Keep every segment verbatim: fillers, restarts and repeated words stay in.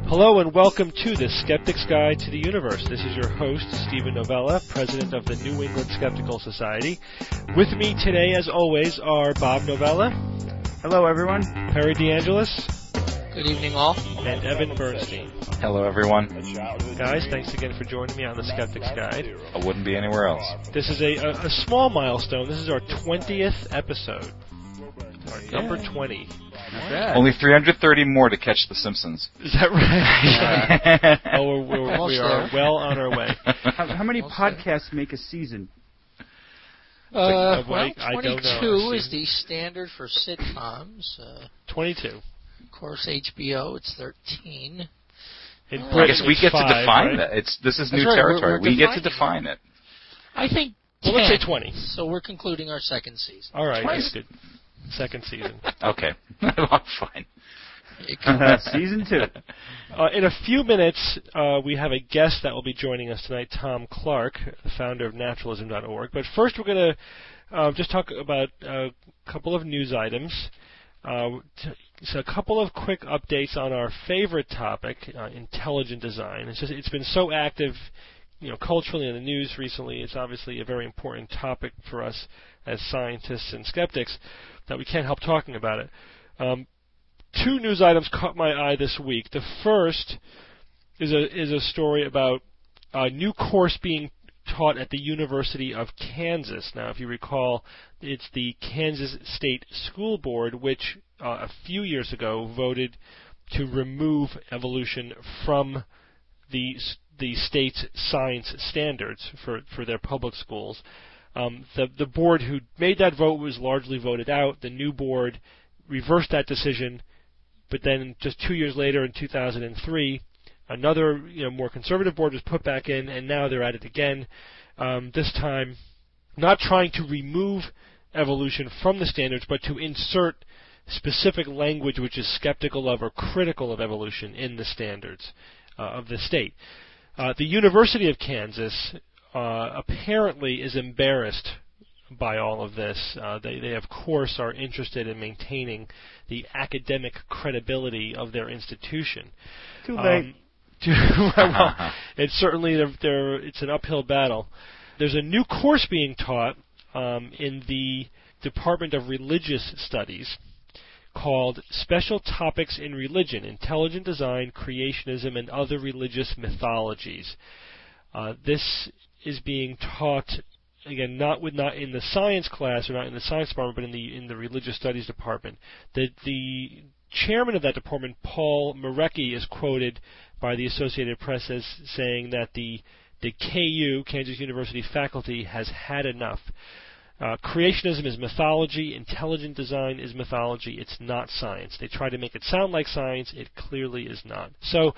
Hello and welcome to the Skeptic's Guide to the Universe. This is your host, Stephen Novella, president of the New England Skeptical Society. With me today, as always, are Bob Novella. Hello, everyone. Perry DeAngelis. Good evening, all. And Evan Bernstein. Hello, everyone. Guys, thanks again for joining me on the Skeptic's Guide. I wouldn't be anywhere else. This is a, a, a small milestone. This is our twentieth episode. Our Yeah. number twenty. Only three hundred thirty more to catch The Simpsons. Is that right? Uh, oh, we're, we're, we are well on our way. How, how many podcasts make a season? Uh, Like, well, I- I don't know. twenty-two is the standard for sitcoms. Uh, twenty-two. of course, H B O, it's thirteen. In I I Britain, guess we it's get five, to define right? that. It's this is That's new right, we're- territory. we're we get to defining define it. I think Well, let's say ten, twenty. So we're concluding our second season. All right, twenty. that's good. Second season. Okay, I'm fine. It can- Season two. Uh, in a few minutes, uh, we have a guest that will be joining us tonight, Tom Clark, the founder of naturalism dot org. But first, we're going to uh, just talk about a couple of news items. Uh, t- so a couple of quick updates on our favorite topic, uh, intelligent design. It's just it's been so active, you know, culturally in the news recently. It's obviously a very important topic for us as scientists and skeptics that we can't help talking about it. Um, two news items caught my eye this week. The first is a is a story about a new course being taught at the University of Kansas. Now, if you recall, it's the Kansas State School Board, which uh, a few years ago voted to remove evolution from the the state's science standards for, for their public schools. Um, the the board who made that vote was largely voted out. The new board reversed that decision, but then just two years later, in two thousand three, another you know more conservative board was put back in, and now they're at it again. Um, this time, not trying to remove evolution from the standards, but to insert specific language which is skeptical of or critical of evolution in the standards uh, of the state. Uh, the University of Kansas uh, apparently is embarrassed by all of this. Uh, they, they, of course, are interested in maintaining the academic credibility of their institution. Too late. Um, to, well, it's certainly they're, they're, it's an uphill battle. There's a new course being taught um, in the Department of Religious Studies called Special Topics in Religion, Intelligent Design, Creationism, and Other Religious Mythologies. Uh, this is being taught, again, not with not in the science class or not in the science department, but in the in the religious studies department. The the chairman of that department, Paul Marecki, is quoted by the Associated Press as saying that the the K U, Kansas University faculty, has had enough. Uh, creationism is mythology. Intelligent design is mythology. It's not science. They try to make it sound like science. It clearly is not. So,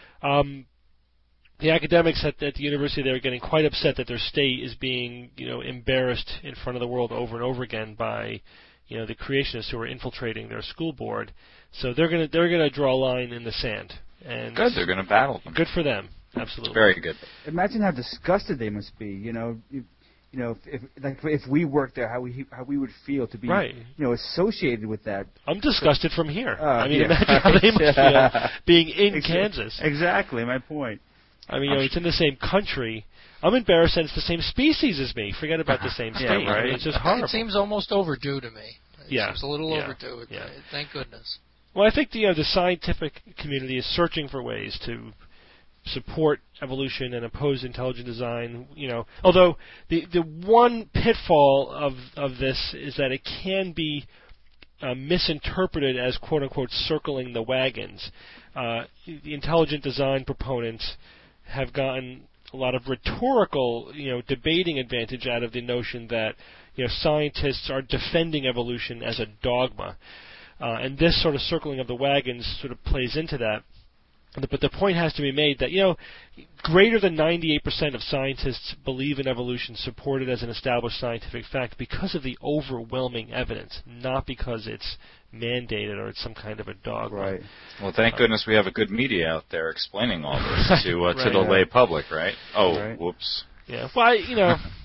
um, the academics at, at the university, they're getting quite upset that their state is being, you know, embarrassed in front of the world over and over again by, you know, the creationists who are infiltrating their school board. So they're gonna they're gonna draw a line in the sand. And Good, they're going to battle them. Good for them. Absolutely. Very good. Imagine how disgusted they must be. You know, if, you know, if, if like if we worked there, how we how we would feel to be, right. you know, associated with that. I'm disgusted from here. Uh, I mean, yeah. imagine how they must feel being in Ex- Kansas. Exactly, my point. I mean, you know, it's in the same country. I'm embarrassed that it's the same species as me. Forget about the same state. Yeah, right. I mean, it's just horrible. It seems almost overdue to me. It Yeah. seems a little Yeah. overdue. Yeah. Thank goodness. Well, I think the, you know, the scientific community is searching for ways to support evolution and oppose intelligent design. You know, although the the one pitfall of of this is that it can be uh, misinterpreted as quote unquote circling the wagons. Uh, the intelligent design proponents have gotten a lot of rhetorical, you know, debating advantage out of the notion that, you know, scientists are defending evolution as a dogma. Uh, and this sort of circling of the wagons sort of plays into that. But the point has to be made that, you know, greater than ninety-eight percent of scientists believe in evolution, support it as an established scientific fact because of the overwhelming evidence, not because it's mandated or it's some kind of a dogma. Right. Well, thank Uh, goodness we have a good media out there explaining all this to uh, Right. to the Yeah. lay public, right? Oh, Right. whoops. Yeah. Well, I, you know,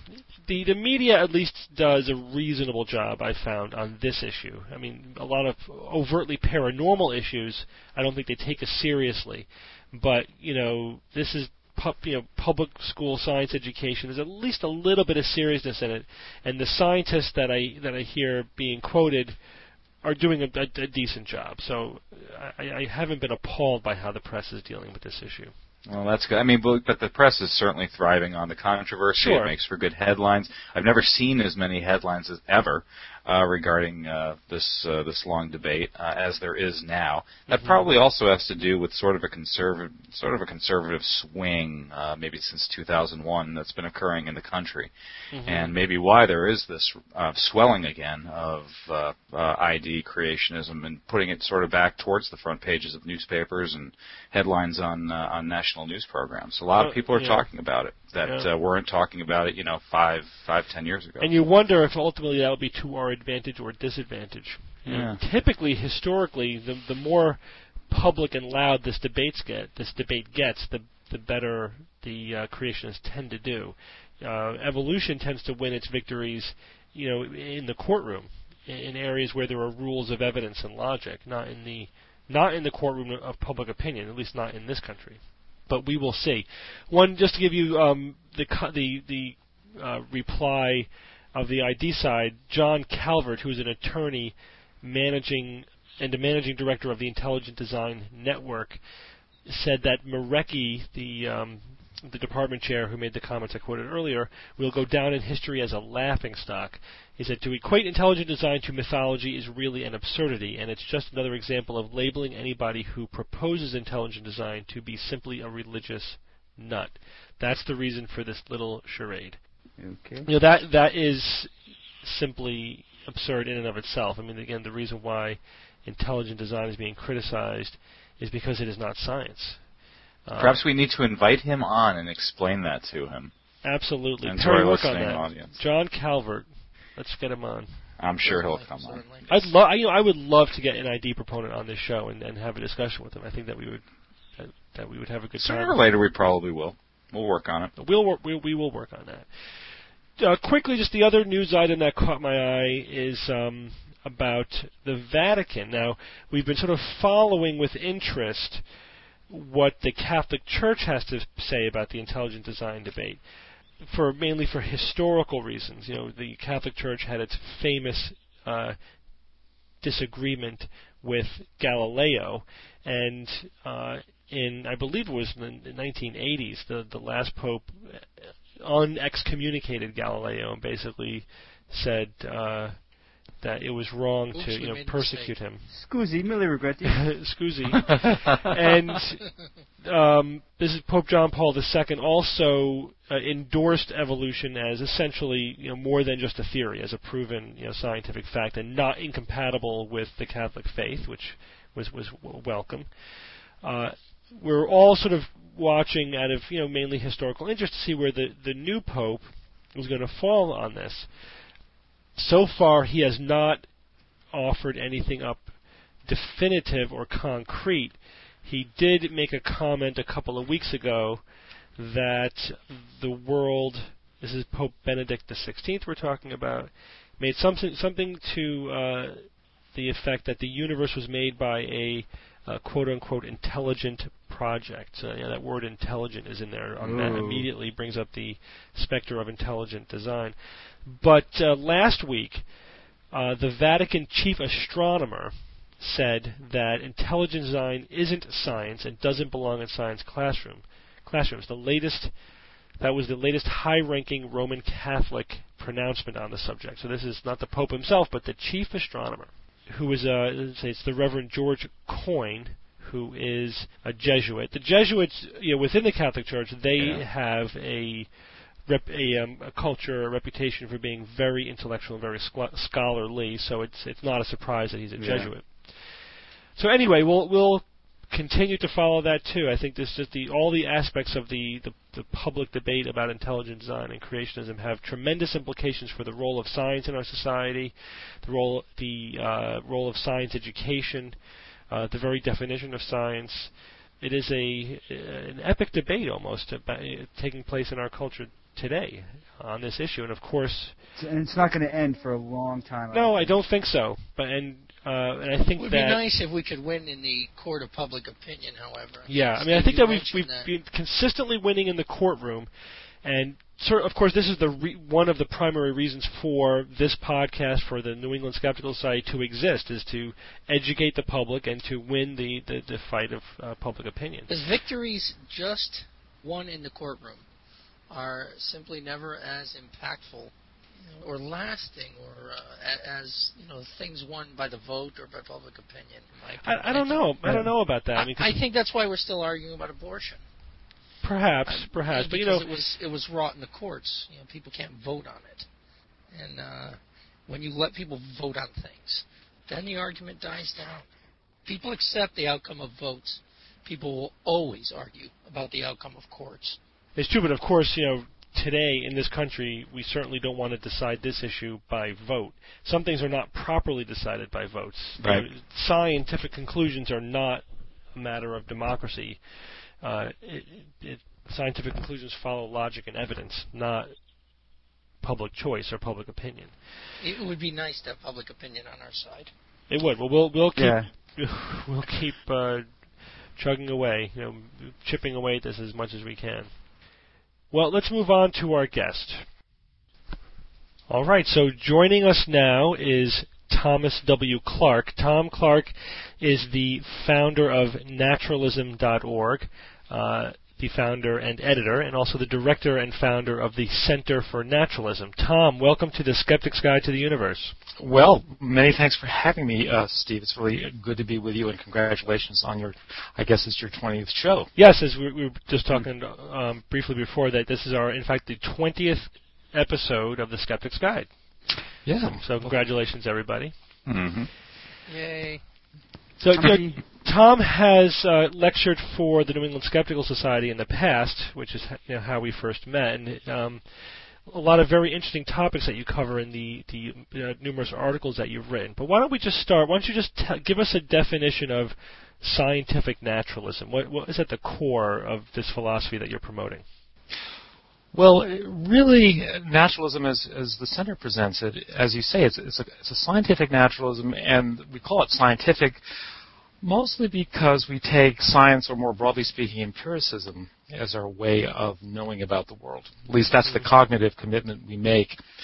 the, the media at least does a reasonable job, I found, on this issue. I mean, a lot of overtly paranormal issues, I don't think they take us seriously. But, you know, this is pub, you know, public school science education. There's at least a little bit of seriousness in it. And the scientists that I that I hear being quoted are doing a, a, a decent job. So I, I haven't been appalled by how the press is dealing with this issue. Well, that's good. I mean, but, but the press is certainly thriving on the controversy. Sure. It makes for good headlines. I've never seen as many headlines as ever uh, regarding uh, this uh, this long debate uh, as there is now. That Mm-hmm. probably also has to do with sort of a conservative sort of a conservative swing, uh, maybe since two thousand one, that's been occurring in the country, Mm-hmm. and maybe why there is this uh, swelling again of uh, uh, I D creationism and putting it sort of back towards the front pages of newspapers and headlines on uh, on national news programs. A lot Uh, of people are yeah. talking about it that Yeah. uh, weren't talking about it, you know, five, five, ten years ago. And you wonder if ultimately that would be to our advantage or disadvantage. You know, Yeah. typically, historically, the the more public and loud this debates get, this debate gets, the the better the uh, creationists tend to do. Uh, evolution tends to win its victories, you know, in the courtroom, in, in areas where there are rules of evidence and logic, not in the not in the courtroom of public opinion, at least not in this country. But we will see. One, just to give you um, the co- the the uh, reply of the I D side, John Calvert, who is an attorney managing and the managing director of the Intelligent Design Network, said that Marecki, the um, the department chair who made the comments I quoted earlier, will go down in history as a laughingstock. He said, to equate intelligent design to mythology is really an absurdity, and it's just another example of labeling anybody who proposes intelligent design to be simply a religious nut. That's the reason for this little charade. Okay. You know, that that is simply absurd in and of itself. I mean, again, the reason why intelligent design is being criticized is because it is not science. Uh, Perhaps we need to invite him on and explain that to him. Absolutely. And to Perry, our work on listening that. audience. John Calvert. Let's get him on. I'm sure he'll Certainly, come on. certainly. I'd love, you know, I would love to get an I D proponent on this show and, and have a discussion with him. I think that we would that, that we would have a good Sooner time. or later, we probably will. We'll work on it. We'll work, we, we will work on that. Uh, quickly, just the other news item that caught my eye is um, about the Vatican. Now, we've been sort of following with interest what the Catholic Church has to say about the intelligent design debate, for mainly for historical reasons. You know, the Catholic Church had its famous uh, disagreement with Galileo, and uh, in, I believe it was in the nineteen eighties, the, the last pope un-excommunicated Galileo and basically said uh, that it was wrong Oops, to we you know made a persecute mistake. him. Scusi, me li regretti. Scusi. And um, this is Pope John Paul the Second also uh, endorsed evolution as essentially, you know, more than just a theory, as a proven, you know, scientific fact, and not incompatible with the Catholic faith, which was was w- welcome. Uh, we're all sort of watching out of, you know, mainly historical interest to see where the the new pope was going to fall on this. So far, he has not offered anything up definitive or concrete. He did make a comment a couple of weeks ago that the world, this is Pope Benedict the sixteenth we're talking about, made something something to uh, the effect that the universe was made by a uh, quote-unquote intelligent project. So, yeah, that word intelligent is in there. Um, that Ooh. immediately brings up the specter of intelligent design. But uh, last week, uh, the Vatican chief astronomer said that intelligent design isn't science and doesn't belong in science classroom classrooms. The latest that was the latest high-ranking Roman Catholic pronouncement on the subject. So this is not the Pope himself, but the chief astronomer, who is uh, let's say it's the Reverend George Coyne, who is a Jesuit. The Jesuits, you know, within the Catholic Church, they Yeah. have a Rep, a, um, a culture, a reputation for being very intellectual and very squ- scholarly. So it's it's not a surprise that he's a Yeah. Jesuit. So anyway, we'll we'll continue to follow that too. I think this just the all the aspects of the, the the public debate about intelligent design and creationism have tremendous implications for the role of science in our society, the role the uh, role of science education, uh, the very definition of science. It is a an epic debate almost about, uh, taking place in our culture today on this issue. And of course, and it's not going to end for a long time. No, I don't think so. But and uh, and I think it would that be nice if we could win in the court of public opinion. However, yeah, I mean, I think that we've we've that. been consistently winning in the courtroom, and sort of course, this is the re- one of the primary reasons for this podcast, for the New England Skeptical Society to exist, is to educate the public and to win the the, the fight of uh, public opinion. Because victories just won in the courtroom are simply never as impactful, you know, or lasting, or uh, as you know, things won by the vote or by public opinion. I, I don't know. I don't know about that. I, I, mean, I think that's why we're still arguing about abortion. Perhaps, I, perhaps, because but you know, it was it was wrought in the courts. You know, people can't vote on it, and uh, when you let people vote on things, then the argument dies down. People accept the outcome of votes. People will always argue about the outcome of courts. It's true, but of course, you know, today in this country, we certainly don't want to decide this issue by vote. Some things are not properly decided by votes. Right. You know, scientific conclusions are not a matter of democracy. Uh, it, it, scientific conclusions follow logic and evidence, not public choice or public opinion. It would be nice to have public opinion on our side. It would. Well, we'll we'll keep yeah. we'll keep uh, chugging away, you know, chipping away at this as much as we can. Well, let's move on to our guest. All right. So joining us now is Thomas W. Clark. Tom Clark is the founder of naturalism dot org, uh, the founder and editor, and also the director and founder of the Center for Naturalism. Tom, welcome to the Skeptic's Guide to the Universe. Well, many thanks for having me, uh, Steve. It's really good to be with you, and congratulations on your, I guess it's your twentieth show. Yes, as we, we were just talking um, briefly before that, this is our, in fact, the twentieth episode of the Skeptic's Guide. Yeah. So, so congratulations, everybody. Mm-hmm. Yay. So, you know, Tom has uh, lectured for the New England Skeptical Society in the past, which is you know, how we first met, and um, a lot of very interesting topics that you cover in the, the uh, numerous articles that you've written. But why don't we just start? Why don't you just t- give us a definition of scientific naturalism? What, what is at the core of this philosophy that you're promoting? Well, really, naturalism, as, as the Center presents it, as you say, it's, it's, a, it's a scientific naturalism, and we call it scientific mostly because we take science, or more broadly speaking, empiricism, as our way of knowing about the world. At least that's the cognitive commitment we make.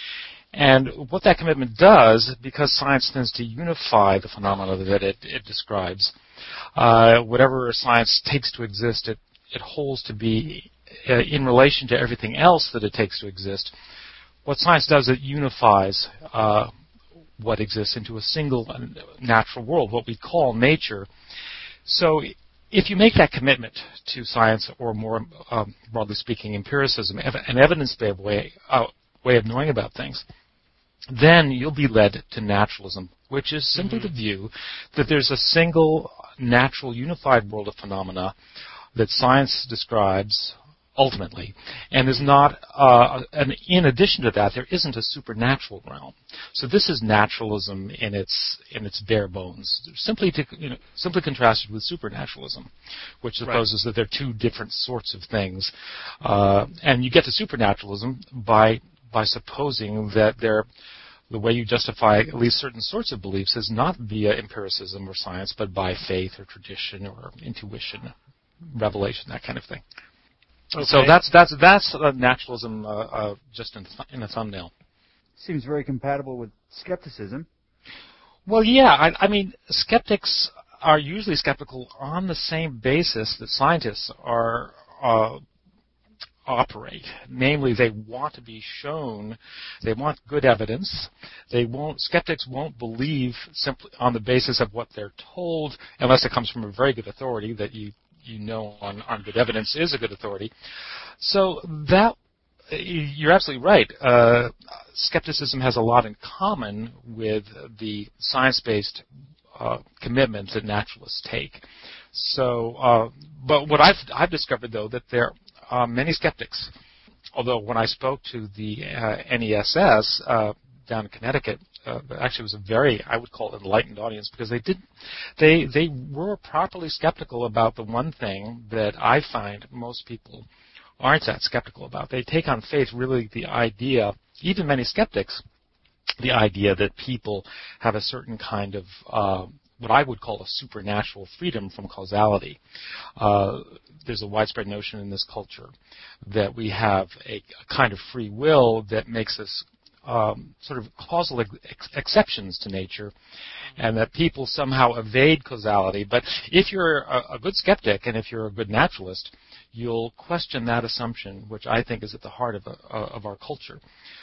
And what that commitment does, because science tends to unify the phenomena that it, it describes, uh, whatever science takes to exist, it, it holds to be Uh, in relation to everything else that it takes to exist. What science does, it unifies uh, what exists into a single natural world, what we call nature. So if you make that commitment to science, or more um, broadly speaking, empiricism, an evidence-based way, uh, way of knowing about things, then you'll be led to naturalism, which is simply mm-hmm. the view that there's a single natural unified world of phenomena that science describes ultimately, and is not, uh, and in addition to that, there isn't a supernatural realm. So this is naturalism in its in its bare bones, simply to you know, simply contrasted with supernaturalism, which supposes right. that they're two different sorts of things, uh, and you get to supernaturalism by by supposing that they're the way you justify at least certain sorts of beliefs is not via empiricism or science, but by faith or tradition or intuition, revelation, that kind of thing. Okay. So that's that's that's uh, naturalism, uh, uh, just in, in a thumbnail. Seems very compatible with skepticism. Well, yeah. I, I mean, skeptics are usually skeptical on the same basis that scientists are uh, operate. Namely, they want to be shown. They want good evidence. They won't. Skeptics won't believe simply on the basis of what they're told, unless it comes from a very good authority that you. you know on, on good evidence is a good authority. So that, you're absolutely right. Uh, skepticism has a lot in common with the science-based uh, commitments that naturalists take. So, uh, but what I've, I've discovered, though, that there are many skeptics, although when I spoke to the uh, N E S S uh, down in Connecticut, Uh, actually, it was a very, I would call it, enlightened audience, because they did, they they were properly skeptical about the one thing that I find most people aren't that skeptical about. They take on faith really the idea, even many skeptics, the idea that people have a certain kind of uh, what I would call a supernatural freedom from causality. Uh, there's a widespread notion in this culture that we have a, a kind of free will that makes us um, sort of causal ex- exceptions to nature, and that people somehow evade causality. But if you're a, a good skeptic and if you're a good naturalist, you'll question that assumption, which I think is at the heart of, a, of our culture.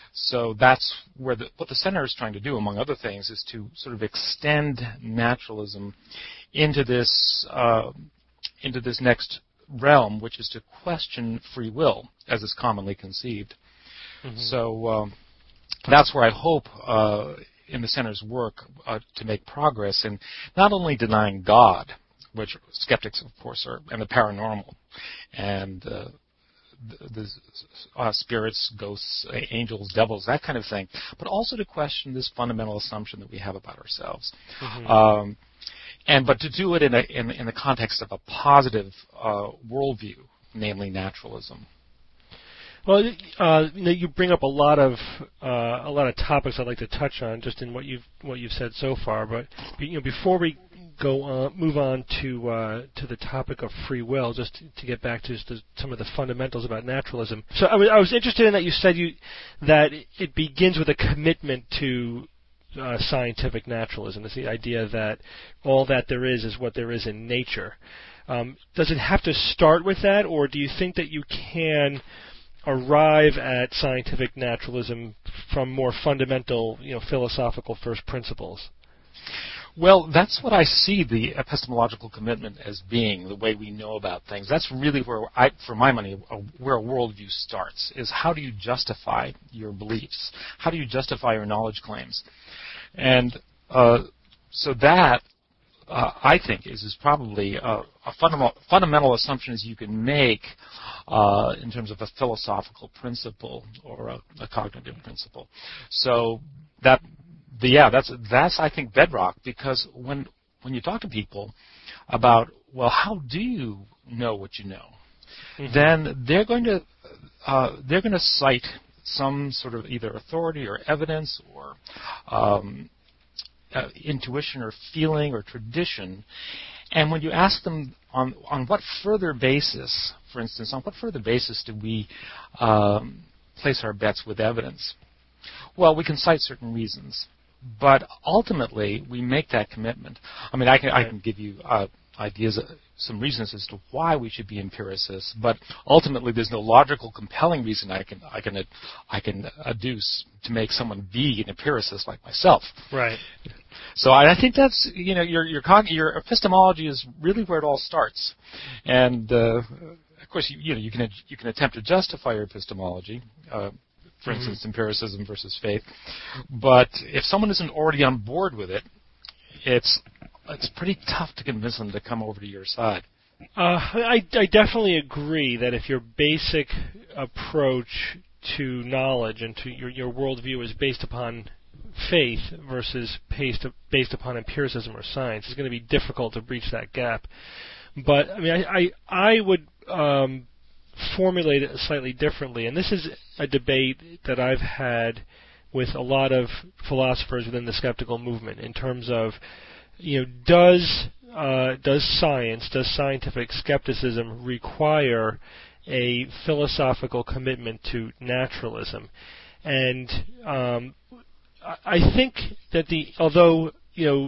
So that's where the, what the center is trying to do, among other things, is to sort of extend naturalism into this uh, into this next realm, which is to question free will, as is commonly conceived. Mm-hmm. So um, that's where I hope uh, in the center's work uh, to make progress in not only denying God, which skeptics, of course, are, and the paranormal, and uh, the, the uh, spirits, ghosts, angels, devils, that kind of thing, but also to question this fundamental assumption that we have about ourselves. Mm-hmm. Um, and but to do it in, a, in, in the context of a positive uh, worldview, namely naturalism. Well, uh, you know, you bring up a lot of uh, a lot of topics I'd like to touch on just in what you've what you've said so far. But you know, before we go on, move on to uh, to the topic of free will, just to, to get back to just the, some of the fundamentals about naturalism. So I was, I was interested in that you said you that it begins with a commitment to uh, scientific naturalism. It's the idea that all that there is is what there is in nature. Um, does it have to start with that, or do you think that you can arrive at scientific naturalism from more fundamental, you know, philosophical first principles? Well, that's what I see the epistemological commitment as being, the way we know about things. That's really where, I, for my money, where a worldview starts, is how do you justify your beliefs? How do you justify your knowledge claims? And uh, so that, uh, I think, is, is probably a, a fundamental, fundamental assumptions you can make uh, in terms of a philosophical principle or a, a cognitive principle. So that... But yeah, that's that's I think bedrock, because when when you talk to people about, well, how do you know what you know, mm-hmm. then they're going to uh, they're going to cite some sort of either authority or evidence or um, uh, intuition or feeling or tradition, and when you ask them on on what further basis, for instance, on what further basis do we um, place our bets with evidence? Well, we can cite certain reasons. But ultimately, we make that commitment. I mean, I can I can give you uh, ideas, uh, some reasons as to why we should be empiricists. But ultimately, there's no logical, compelling reason I can I can I can adduce to make someone be an empiricist like myself. Right. So I, I think that's, you know, your your your epistemology is really where it all starts, and uh, of course, you, you know, you can you can attempt to justify your epistemology. Uh, For instance, mm-hmm. empiricism versus faith. But if someone isn't already on board with it, it's it's pretty tough to convince them to come over to your side. Uh, I, I definitely agree that if your basic approach to knowledge and to your, your worldview is based upon faith versus based, based upon empiricism or science, it's going to be difficult to breach that gap. But, I mean, I, I, I would... Um, formulate it slightly differently, and this is a debate that I've had with a lot of philosophers within the skeptical movement in terms of, you know, does uh, does science, does scientific skepticism require a philosophical commitment to naturalism? And um, I think that the although you know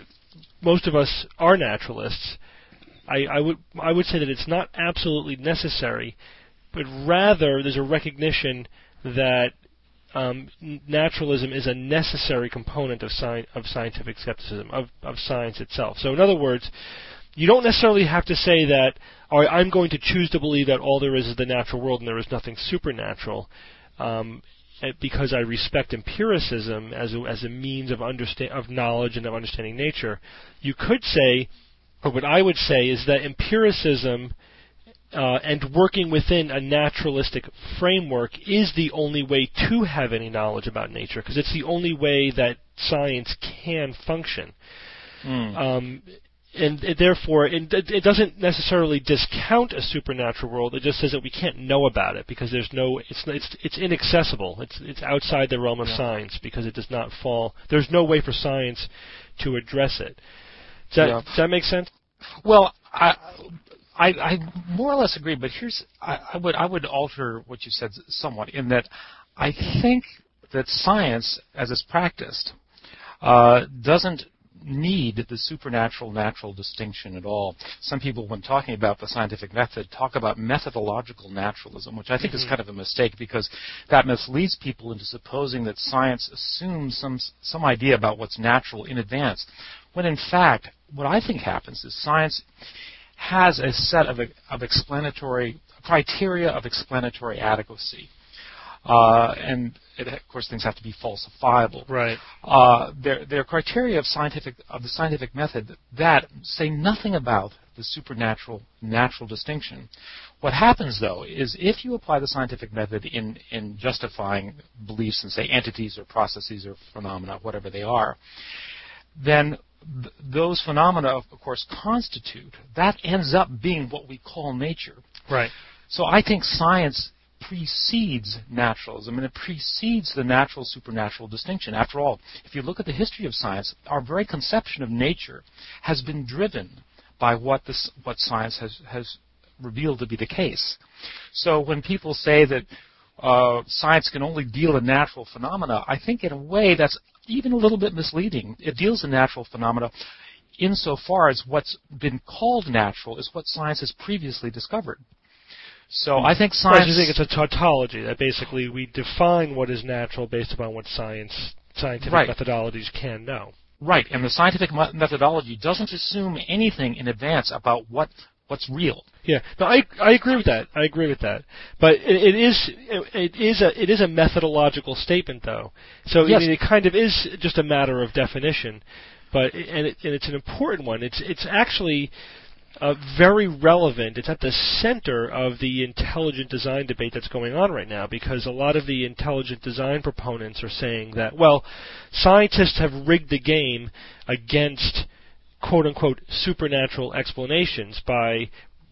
most of us are naturalists, I, I would I would say that it's not absolutely necessary, but rather there's a recognition that um, naturalism is a necessary component of sci- of scientific skepticism, of, of science itself. So in other words, you don't necessarily have to say that, all right, I'm going to choose to believe that all there is is the natural world and there is nothing supernatural, um, because I respect empiricism as a, as a means of understand of knowledge and of understanding nature. You could say, or what I would say is that empiricism uh, and working within a naturalistic framework is the only way to have any knowledge about nature, because it's the only way that science can function. Mm. Um, and it, therefore, it, it doesn't necessarily discount a supernatural world. It just says that we can't know about it because there's no, it's it's it's inaccessible. It's it's outside the realm of yeah. science because it does not fall. There's no way for science to address it. Does that, yeah. does that make sense? Well, I, I I more or less agree, but here's I, I would I would alter what you said somewhat in that I think that science, as it's practiced, uh, doesn't need the supernatural-natural distinction at all. Some people, when talking about the scientific method, talk about methodological naturalism, which I think mm-hmm. is kind of a mistake because that misleads people into supposing that science assumes some some idea about what's natural in advance, when in fact, what I think happens is science has a set of, of explanatory criteria of explanatory adequacy. Uh, and it, of course, things have to be falsifiable. Right. Uh, there, there are criteria of scientific of the scientific method that say nothing about the supernatural natural distinction. What happens, though, is if you apply the scientific method in in justifying beliefs and say entities or processes or phenomena, whatever they are, then th- those phenomena, of course, constitute. That ends up being what we call nature. Right. So I think science precedes naturalism, and it precedes the natural-supernatural distinction. After all, if you look at the history of science, our very conception of nature has been driven by what this, what science has, has revealed to be the case. So when people say that uh, science can only deal in natural phenomena, I think in a way that's even a little bit misleading. It deals in natural phenomena insofar as what's been called natural is what science has previously discovered. So I think science... Right, you think it's a tautology, that basically we define what is natural based upon what science, scientific right. methodologies can know. Right, and the scientific methodology doesn't assume anything in advance about what what's real. Yeah, no, I I agree with that. I agree with that. But it, it is it, it is a it is a methodological statement, though. So yes. I mean, it kind of is just a matter of definition. But and, it, and it's an important one. It's it's actually uh, very relevant. It's at the center of the intelligent design debate that's going on right now, because a lot of the intelligent design proponents are saying that, well, scientists have rigged the game against quote-unquote supernatural explanations by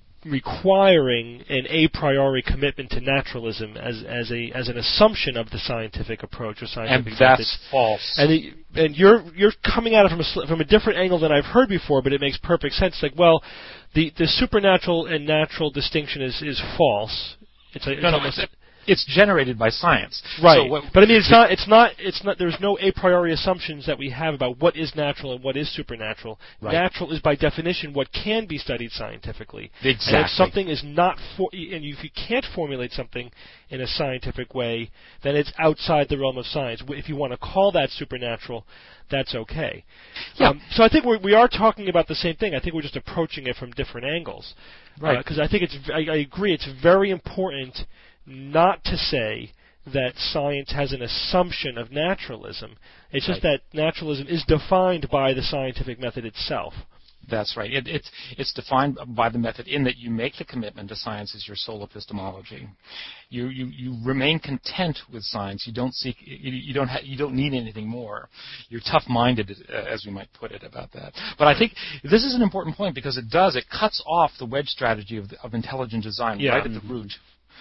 requiring an a priori commitment to naturalism as as a as an assumption of the scientific approach or scientific and that's methods. false. And the, and you're you're coming at it from a from a different angle than I've heard before, but it makes perfect sense. Like, well, the the supernatural and natural distinction is is false. It's, a, it's no, no, almost, it's, it's generated by science, right? So what, but I mean, it's not. It's not. It's not. There's no a priori assumptions that we have about what is natural and what is supernatural. Right. Natural is by definition what can be studied scientifically. Exactly. And if something is not, for, and if you can't formulate something in a scientific way, then it's outside the realm of science. If you want to call that supernatural, that's okay. Yeah. Um, so I think we're, we are talking about the same thing. I think we're just approaching it from different angles. Right. Because uh, I think it's. I, I agree. It's very important not to say that science has an assumption of naturalism. It's just right. that naturalism is defined by the scientific method itself. That's right. It, it's it's defined by the method in that you make the commitment to science as your sole epistemology. You you, you remain content with science. You don't seek. You, you don't ha- you don't need anything more. You're tough-minded, uh, as we might put it, about that. But I think this is an important point because it does it cuts off the wedge strategy of, the, of intelligent design yeah. right at the root.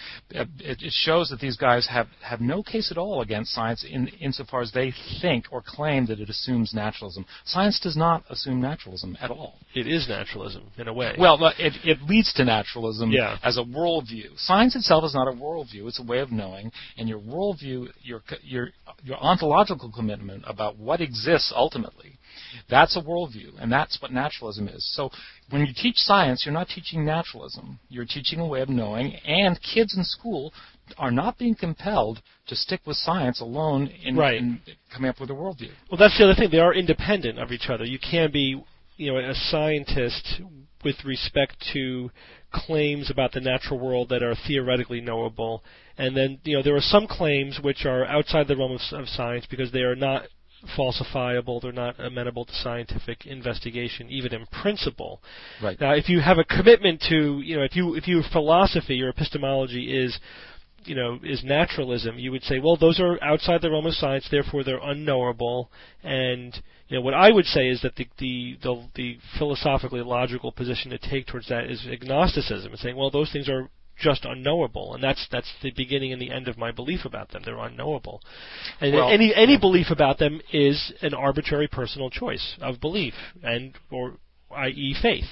It shows that these guys have, have no case at all against science in insofar as they think or claim that it assumes naturalism. Science does not assume naturalism at all. It is naturalism, in a way. Well, it, it leads to naturalism yeah. as a worldview. Science itself is not a worldview. It's a way of knowing. And your worldview, your, your, your ontological commitment about what exists ultimately, that's a worldview, and that's what naturalism is. So when you teach science, you're not teaching naturalism. You're teaching a way of knowing, and kids in school are not being compelled to stick with science alone in, right. in coming up with a worldview. Well, that's the other thing. They are independent of each other. You can be, you know, a scientist with respect to claims about the natural world that are theoretically knowable, and then, you know, there are some claims which are outside the realm of, of science because they are not falsifiable, they're not amenable to scientific investigation, even in principle. Right. Now, if you have a commitment to, you know, if you if your philosophy, your epistemology is you know, is naturalism, you would say, well, those are outside the realm of science, therefore they're unknowable. And you know, what I would say is that the the the, the philosophically logical position to take towards that is agnosticism, and saying, well, those things are just unknowable, and that's that's the beginning and the end of my belief about them. They're unknowable, and well, any any belief about them is an arbitrary personal choice of belief, and or that is faith.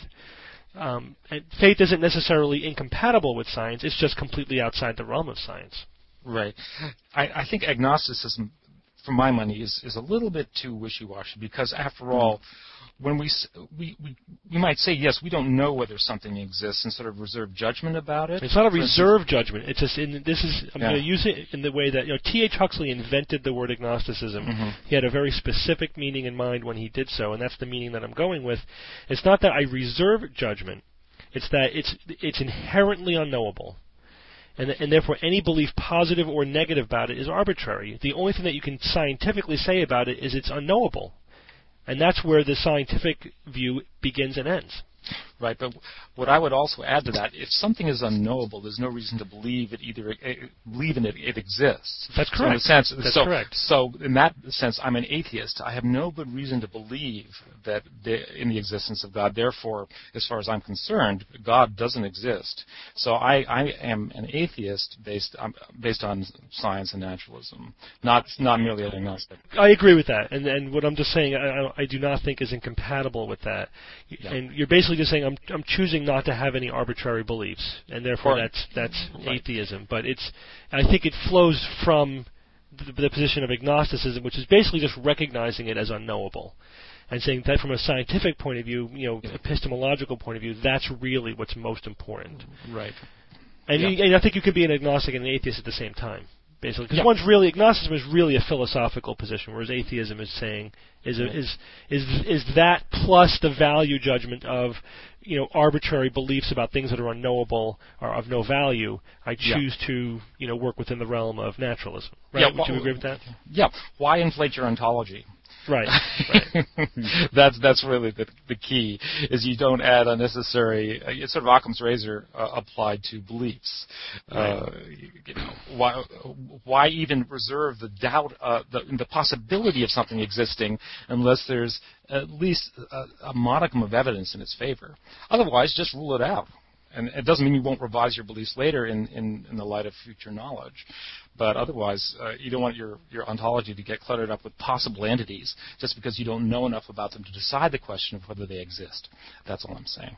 Um, and faith isn't necessarily incompatible with science; it's just completely outside the realm of science. Right. I, I think agnosticism, for my money, is, is a little bit too wishy-washy because, after all, when we, we we we might say, yes, we don't know whether something exists and sort of reserve judgment about it. It's not a reserve judgment. It's just in, this is I'm Yeah. going to use it in the way that you know T H Huxley invented the word agnosticism. Mm-hmm. He had a very specific meaning in mind when he did so, and that's the meaning that I'm going with. It's not that I reserve judgment. It's that it's it's inherently unknowable. And, and therefore, any belief, positive or negative about it, is arbitrary. The only thing that you can scientifically say about it is it's unknowable. And that's where the scientific view begins and ends. Right, but what I would also add to that, if something is unknowable, there's no reason to believe it either uh, believe in it it exists. That's So in a correct. sense, That's so, correct. So in that sense, I'm an atheist. I have no good reason to believe that the, in the existence of God. Therefore, as far as I'm concerned, God doesn't exist. So I, I am an atheist based um, based on science and naturalism, not not merely an agnostic. I agree with that, and and what I'm just saying, I, I, I do not think is incompatible with that. Yeah. And you're basically just saying I'm I'm choosing not to have any arbitrary beliefs, and therefore Right. that's that's Right. atheism. But it's I think it flows from the, the position of agnosticism, which is basically just recognizing it as unknowable, and saying that from a scientific point of view, you know, epistemological point of view, that's really what's most important. Right. And, Yeah. you, and I think you could be an agnostic and an atheist at the same time, basically, because Yeah. one's really agnosticism is really a philosophical position, whereas atheism is saying is a, Right. is is is that plus the value judgment of you know arbitrary beliefs about things that are unknowable or of no value. I Yeah. choose to you know work within the realm of naturalism. Right? Yeah, Would you well- agree with that? Yeah. Why inflate your ontology? Right. Right. that's that's really the, the key. Is you don't add unnecessary. Uh, it's sort of Occam's razor uh, applied to beliefs. Uh, you, you know, why why even reserve the doubt, uh, the the possibility of something existing, unless there's at least a, a modicum of evidence in its favor? Otherwise, just rule it out. And it doesn't mean you won't revise your beliefs later in, in, in the light of future knowledge. But otherwise, uh, you don't want your, your ontology to get cluttered up with possible entities just because you don't know enough about them to decide the question of whether they exist. That's all I'm saying.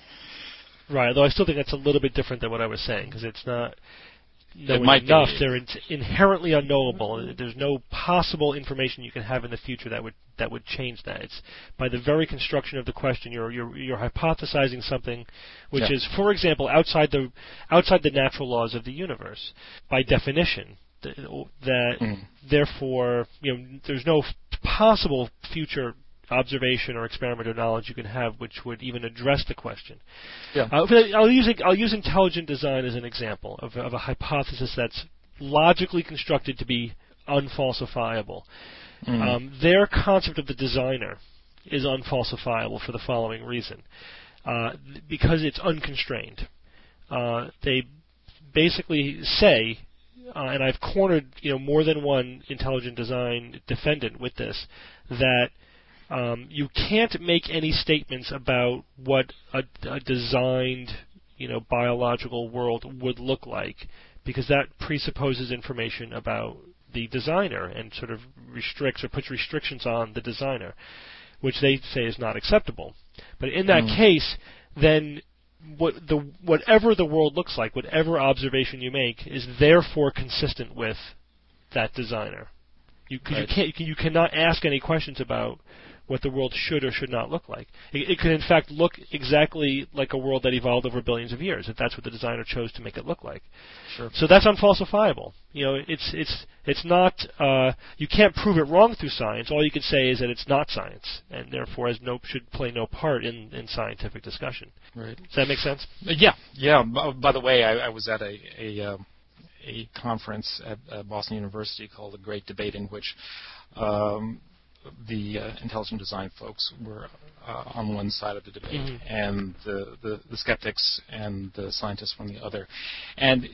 Right. Though I still think that's a little bit different than what I was saying, because it's not knowing might be. enough. They're in- inherently unknowable. There's no possible information you can have in the future that would that would change that. It's by the very construction of the question, you're you're, you're hypothesizing something, which Yeah. is, for example, outside the outside the natural laws of the universe, by definition. Th- That Mm. therefore, you know, there's no f- possible future observation or experiment or knowledge you can have which would even address the question. Yeah. Uh, I'll use I'll use intelligent design as an example of, of a hypothesis that's logically constructed to be unfalsifiable. Mm. Um, their concept of the designer is unfalsifiable for the following reason: uh, th- because it's unconstrained. Uh, they basically say, uh, and I've cornered you know more than one intelligent design defendant with this, that Um, you can't make any statements about what a, a designed, you know, biological world would look like, because that presupposes information about the designer and sort of restricts or puts restrictions on the designer, which they say is not acceptable. But in that Mm. case, then what the whatever the world looks like, whatever observation you make, is therefore consistent with that designer. You, 'cause you Right. can't, you, can, you cannot ask any questions about what the world should or should not look like. It, it could, in fact, look exactly like a world that evolved over billions of years, if that's what the designer chose to make it look like. Sure. So that's unfalsifiable. You know, it's it's it's not. Uh, you can't prove it wrong through science. All you can say is that it's not science, and therefore has no should play no part in, in scientific discussion. Right. Does that make sense? Uh, Yeah, yeah. B- By the way, I, I was at a a, um, a conference at uh, Boston University called the Great Debate, in which um, the uh, intelligent design folks were uh, on one side of the debate, Mhm. and the, the the skeptics and the scientists from the other. And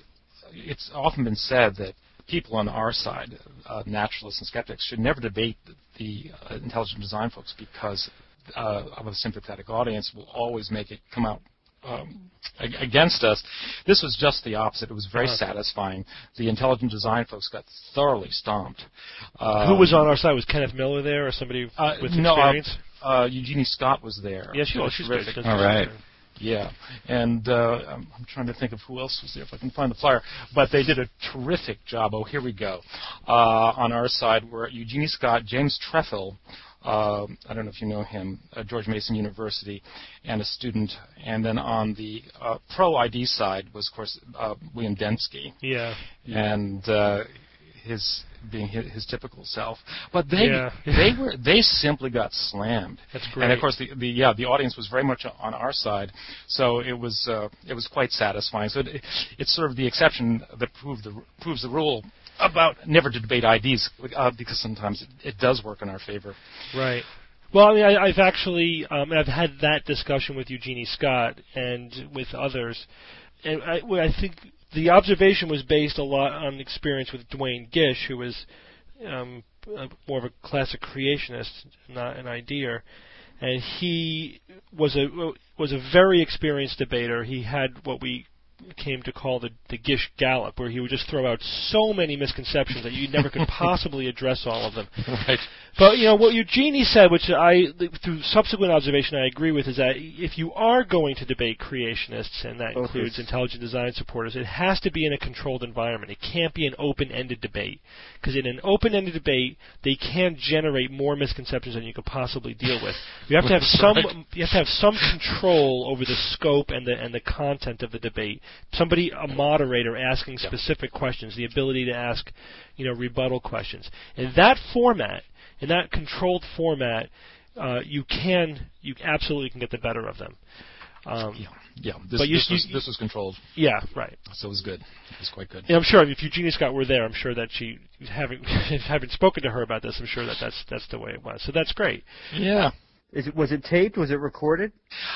it's often been said that people on our side, uh, naturalists and skeptics, should never debate the uh, intelligent design folks because uh, of a sympathetic audience will always make it come out um, against us. This was just the opposite. It was very uh-huh. satisfying. The intelligent design folks got thoroughly stomped. Um, Who was on our side? Was Kenneth Miller there, or somebody uh, with no, experience? Uh, uh, Eugenie Scott was there. Yeah, she was. She's terrific. good. All right. Yeah, and uh, I'm, I'm trying to think of who else was there, if I can find the flyer. But they did a terrific job. Oh, here we go. Uh, on our side were Eugenie Scott, James Treffill, uh, I don't know if you know him, at George Mason University, and a student. And then on the uh, pro-I D side was, of course, uh, William Dembski. Yeah. And uh, his being his, his typical self, but they yeah. they were they simply got slammed. That's great. And of course, the, the yeah the audience was very much on our side, so it was uh, it was quite satisfying. So it, it's sort of the exception that proved the proves the rule about never to debate I Ds, uh, because sometimes it, it does work in our favor. Right. Well, I mean, I, I've actually um, I've had that discussion with Eugenie Scott and with others, and I, well, I think. The observation was based a lot on experience with Duane Gish, who was um, a, more of a classic creationist, not an ideer, and he was a was a very experienced debater. He had what we came to call the, the Gish Gallop, where he would just throw out so many misconceptions that you never could possibly address all of them. Right. But, you know, what Eugenie said, which I, through subsequent observation I agree with, is that if you are going to debate creationists, and that Focus. includes intelligent design supporters, it has to be in a controlled environment. It can't be an open-ended debate. Because in an open-ended debate, they can generate more misconceptions than you could possibly deal with. You have to have some, Right. you have to have some control over the scope and the and the content of the debate. Somebody, a moderator, asking specific questions, the ability to ask, you know, rebuttal questions. In that format, in that controlled format, uh, you can, you absolutely can get the better of them. Um, Yeah, yeah. This, but you, this, was, you, this was controlled, yeah, right. so it was good. It was quite good. And I'm sure if Eugenie Scott were there, I'm sure that she, having having spoken to her about this, I'm sure that that's that's the way it was. So that's great. Yeah. Is it, was it taped? Was it recorded?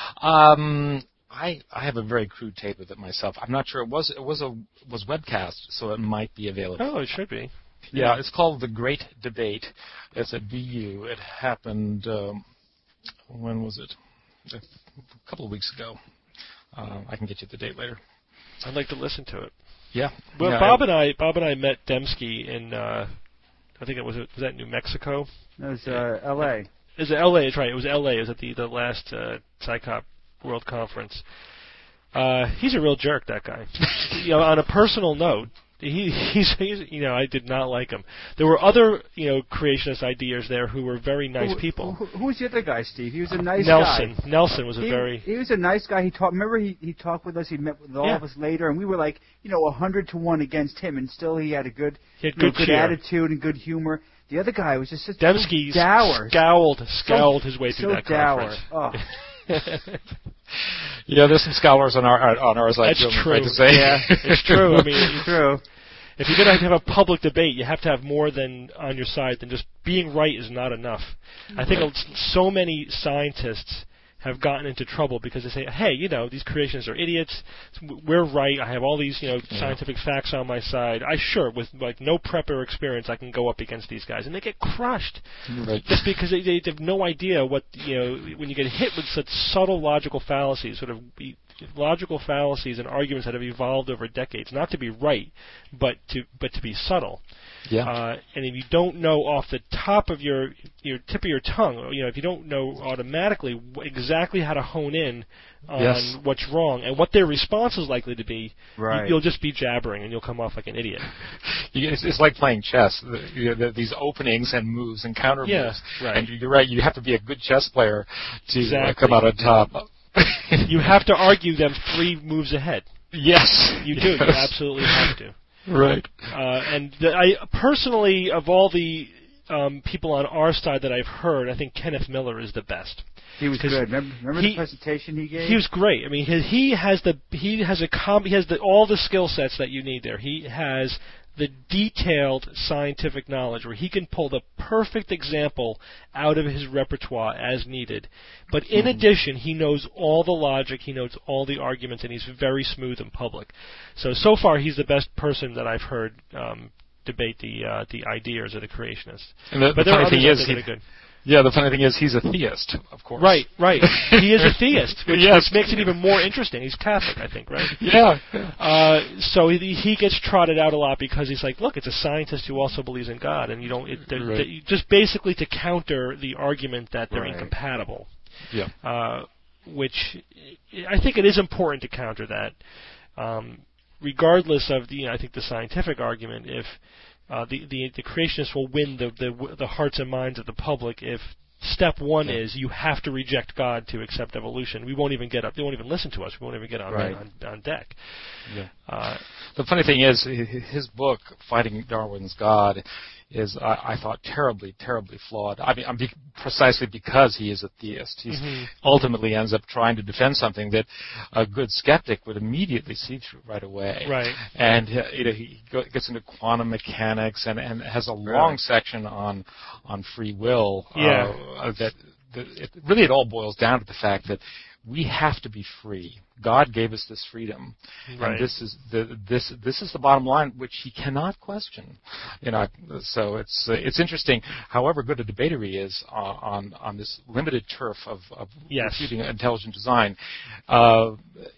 Um, I I have a very crude tape of it myself. I'm not sure. It was it was a was webcast, so it might be available. Oh, it should be. Yeah, it's called The Great Debate. It's at B U. It happened, um, when was it? A couple of weeks ago. Uh, I can get you the date later. I'd like to listen to it. Yeah. Well, yeah, Bob I, and I, Bob and I met Dembski in, uh, I think it was was that New Mexico. It was uh, L A Is it L A? It's right. It was L A. It was at the the last uh, PsyCop World Conference. Uh, he's a real jerk, that guy. You know, on a personal note, he he's, he's you know I did not like him. There were other you know creationist ideas there who were very nice who, people. Who, who was the other guy, Steve? He was a nice Nelson. guy. Nelson was a He, very he was a nice guy. He talked. Remember, he he talked with us. He met with all Yeah. of us later, and we were like, you know, a hundred to one against him, and still he had a good, he had you know, good good cheer. attitude and good humor. The other guy was just such Dembski so dour, scowled scowled so, his way through so that dour. conference. Oh. yeah, there's some scholars on our on our side. That's too, I'm true. afraid to say. Yeah, it's true. I mean, It's true. if you're going to have a public debate, you have to have more than on your side than just being right is not enough. I think Right. so many scientists have gotten into trouble because they say, hey, you know, these creationists are idiots. We're right. I have all these, you know, Yeah. scientific facts on my side. I sure, with like no prep or experience, I can go up against these guys, and they get crushed Right. just because they, they have no idea what, you know, when you get hit with such subtle logical fallacies, sort of be, logical fallacies and arguments that have evolved over decades, not to be right, but to but to be subtle. Yeah. Uh, and if you don't know off the top of your your tip of your tongue, you know, if you don't know automatically w- exactly how to hone in on Yes. what's wrong and what their response is likely to be, Right. you, you'll just be jabbering and you'll come off like an idiot. You- It's, it's like playing chess. The, you know, the, these openings and moves and counter Yeah, moves. right. And you're right. You have to be a good chess player to uh, Exactly. come out on top. You have to argue them three moves ahead. Yes. You do. Yes. You absolutely have to. Right. Uh, and the, I personally, of all the um, people on our side that I've heard, I think Kenneth Miller is the best. He was 'Cause good. Remember, remember he- the presentation he gave? He was great. I mean, he, he has the he has a com- he has the, all the skill sets that you need there. He has the detailed scientific knowledge where he can pull the perfect example out of his repertoire as needed. But in mm-hmm. addition, he knows all the logic, he knows all the arguments, and he's very smooth in public. So, so far, he's the best person that I've heard um, debate the uh, the ideas of the creationists. And the, but the there are funny others thing is, that are good. Yeah, the funny thing is he's a theist, of course. Right, right. He is a theist, which, yes. which makes it even more interesting. He's Catholic, I think, right? Yeah. Uh, so he, he gets trotted out a lot because he's like, look, it's a scientist who also believes in God, and you don't. It, right. they, just basically to counter the argument that they're right. incompatible. Yeah. Uh, which I think it is important to counter that, um, regardless of the. You know, I think the scientific argument, if Uh, the, the the creationists will win the, the the hearts and minds of the public if step one yeah. is you have to reject God to accept evolution. We won't even get up. They won't even listen to us. We won't even get on right. on, on deck. Yeah. Uh, the funny thing is, his book, Fighting Darwin's God, is, I, I thought, terribly, terribly flawed. I mean, be, precisely because he is a theist. He mm-hmm. ultimately ends up trying to defend something that a good skeptic would immediately see through right away. Right. And uh, you know, he go, gets into quantum mechanics and, and has a really? long section on on free will. Yeah. Uh, that, that it, really it all boils down to the fact that we have to be free. God gave us this freedom, right. and this is the this this is the bottom line, which he cannot question. You know, so it's uh, it's interesting. However good a debater he is uh, on on this limited turf of, of yes. refuting intelligent design, uh,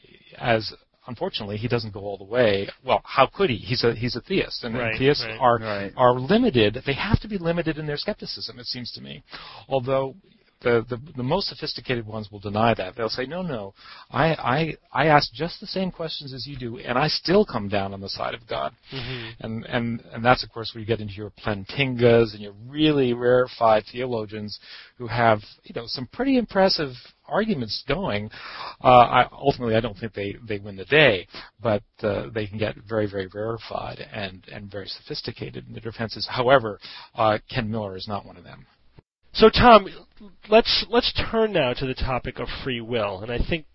as unfortunately he doesn't go all the way. Well, how could he? He's a he's a theist, and right. theists right. are right. are limited. They have to be limited in their skepticism. It seems to me, although. The, the the most sophisticated ones will deny that. They'll say, no, no, I, I I ask just the same questions as you do, and I still come down on the side of God. Mm-hmm. And, and and that's, of course, where you get into your Plantingas and your really rarefied theologians who have, you know, some pretty impressive arguments going. Uh, I, ultimately, I don't think they, they win the day, but uh, they can get very, very rarefied and, and very sophisticated in their defenses. However, uh, Ken Miller is not one of them. So, Tom, let's let's turn now to the topic of free will, and I think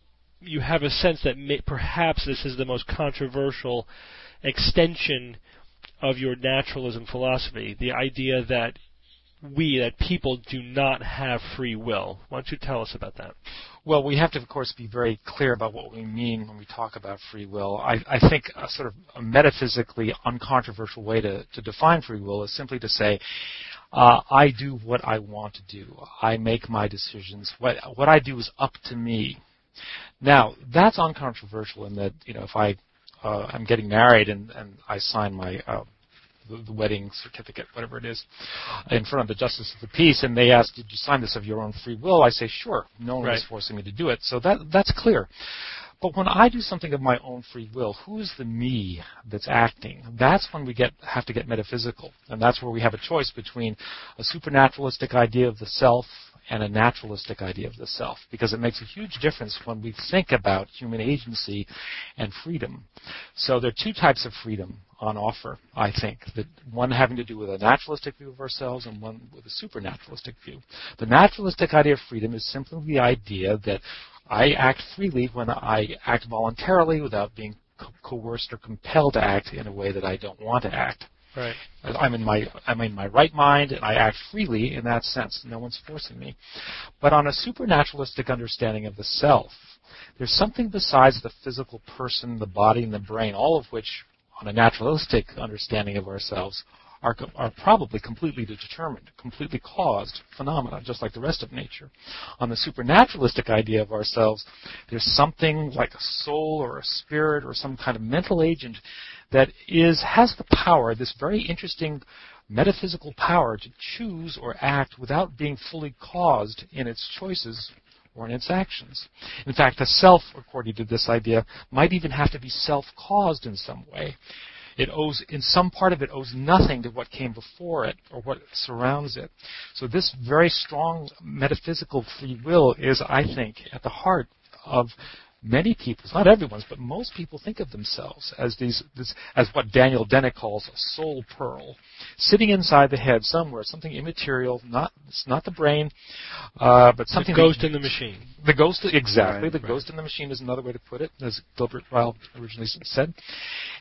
you have a sense that may, perhaps this is the most controversial extension of your naturalism philosophy, the idea that we, that people, do not have free will. Why don't you tell us about that? Well, we have to, of course, be very clear about what we mean when we talk about free will. I, I think a sort of a metaphysically uncontroversial way to, to define free will is simply to say, Uh, I do what I want to do. I make my decisions. What what I do is up to me. Now, that's uncontroversial in that, you know, if I uh, I'm getting married and, and I sign my uh, the, the wedding certificate, whatever it is, in front of the justice of the peace, and they ask, "Did you sign this of your own free will?" I say, "Sure. No one right. is forcing me to do it." So that that's clear. But when I do something of my own free will, who is the me that's acting? That's when we get have to get metaphysical. And that's where we have a choice between a supernaturalistic idea of the self and a naturalistic idea of the self, because it makes a huge difference when we think about human agency and freedom. So there are two types of freedom on offer, I think, that one having to do with a naturalistic view of ourselves and one with a supernaturalistic view. The naturalistic idea of freedom is simply the idea that I act freely when I act voluntarily without being co- coerced or compelled to act in a way that I don't want to act. Right. I'm in my I'm in my right mind, and I act freely in that sense. No one's forcing me. But on a supernaturalistic understanding of the self, there's something besides the physical person, the body, and the brain, all of which, on a naturalistic understanding of ourselves, are, are probably completely determined, completely caused phenomena, just like the rest of nature. On the supernaturalistic idea of ourselves, there's something like a soul or a spirit or some kind of mental agent that is has the power, this very interesting metaphysical power, to choose or act without being fully caused in its choices or in its actions. In fact, the self, according to this idea, might even have to be self-caused in some way. It owes, in some part of it, owes nothing to what came before it or what surrounds it. So this very strong metaphysical free will is, I think, at the heart of many people's, not everyone's, but most people think of themselves as these, this, as what Daniel Dennett calls a soul pearl, sitting inside the head somewhere, something immaterial, not it's not the brain, uh, but something. The ghost that, in the machine. The ghost, exactly. Right, the right. ghost in the machine is another way to put it, as Gilbert Ryle originally said.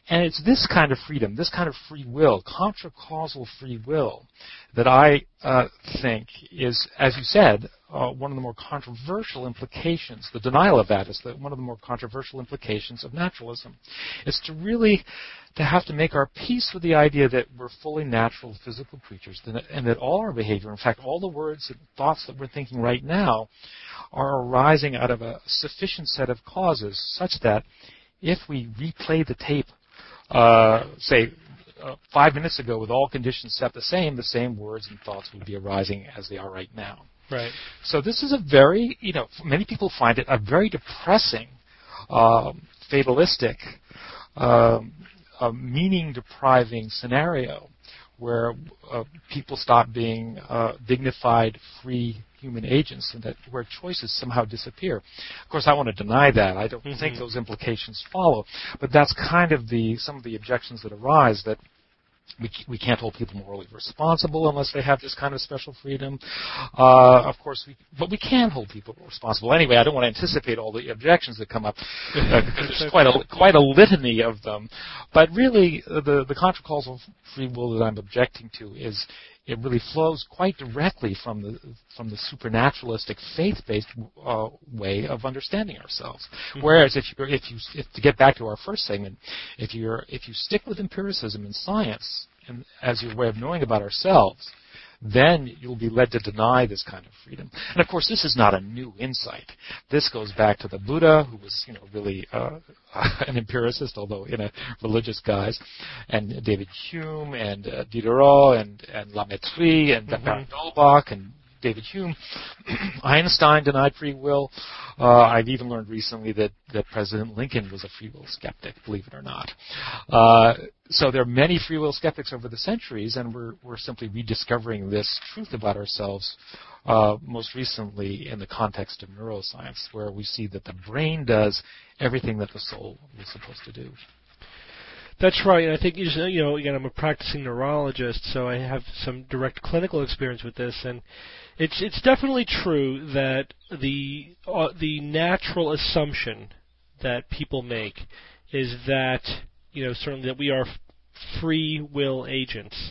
And it's this kind of freedom, this kind of free will, contra-causal free will, that I uh, think is, as you said, uh, one of the more controversial implications. The denial of that is the, one of the more controversial implications of naturalism. It's to really to have to make our peace with the idea that we're fully natural physical creatures, and that all our behavior, in fact, all the words and thoughts that we're thinking right now, are arising out of a sufficient set of causes, such that if we replay the tape, uh, say, uh, five minutes ago with all conditions set the same, the same words and thoughts would be arising as they are right now. Right. So this is a very, you know, many people find it a very depressing, um, fatalistic, um, a meaning-depriving scenario where uh, people stop being uh, dignified, free human agents, and that where choices somehow disappear. Of course, I want to deny that. I don't mm-hmm. think those implications follow, but that's kind of the some of the objections that arise, that we we can't hold people morally responsible unless they have this kind of special freedom. Uh, of course, we, but we can hold people responsible anyway. I don't want to anticipate all the objections that come up. Uh, there's quite a quite a litany of them. But really, uh, the the contra-causal free will that I'm objecting to is it really flows quite directly from the from the supernaturalistic, faith-based uh, way of understanding ourselves. Mm-hmm. Whereas, if you if you if, to get back to our first segment, if you're if you stick with empiricism and science and as your way of knowing about ourselves, then you'll be led to deny this kind of freedom. And of course, this is not a new insight. This goes back to the Buddha, who was, you know, really uh, an empiricist, although in a religious guise, and David Hume, and uh, Diderot, and and La Mettrie, and mm-hmm. Baron Dolbach, and David Hume. Einstein denied free will. Uh, I've even learned recently that, that President Lincoln was a free will skeptic, believe it or not. Uh, so there are many free will skeptics over the centuries, and we're, we're simply rediscovering this truth about ourselves, uh, most recently in the context of neuroscience, where we see that the brain does everything that the soul was supposed to do. That's right, and I think, you know, again, I'm a practicing neurologist, so I have some direct clinical experience with this, and it's it's definitely true that the uh, the natural assumption that people make is that, you know, certainly that we are free will agents,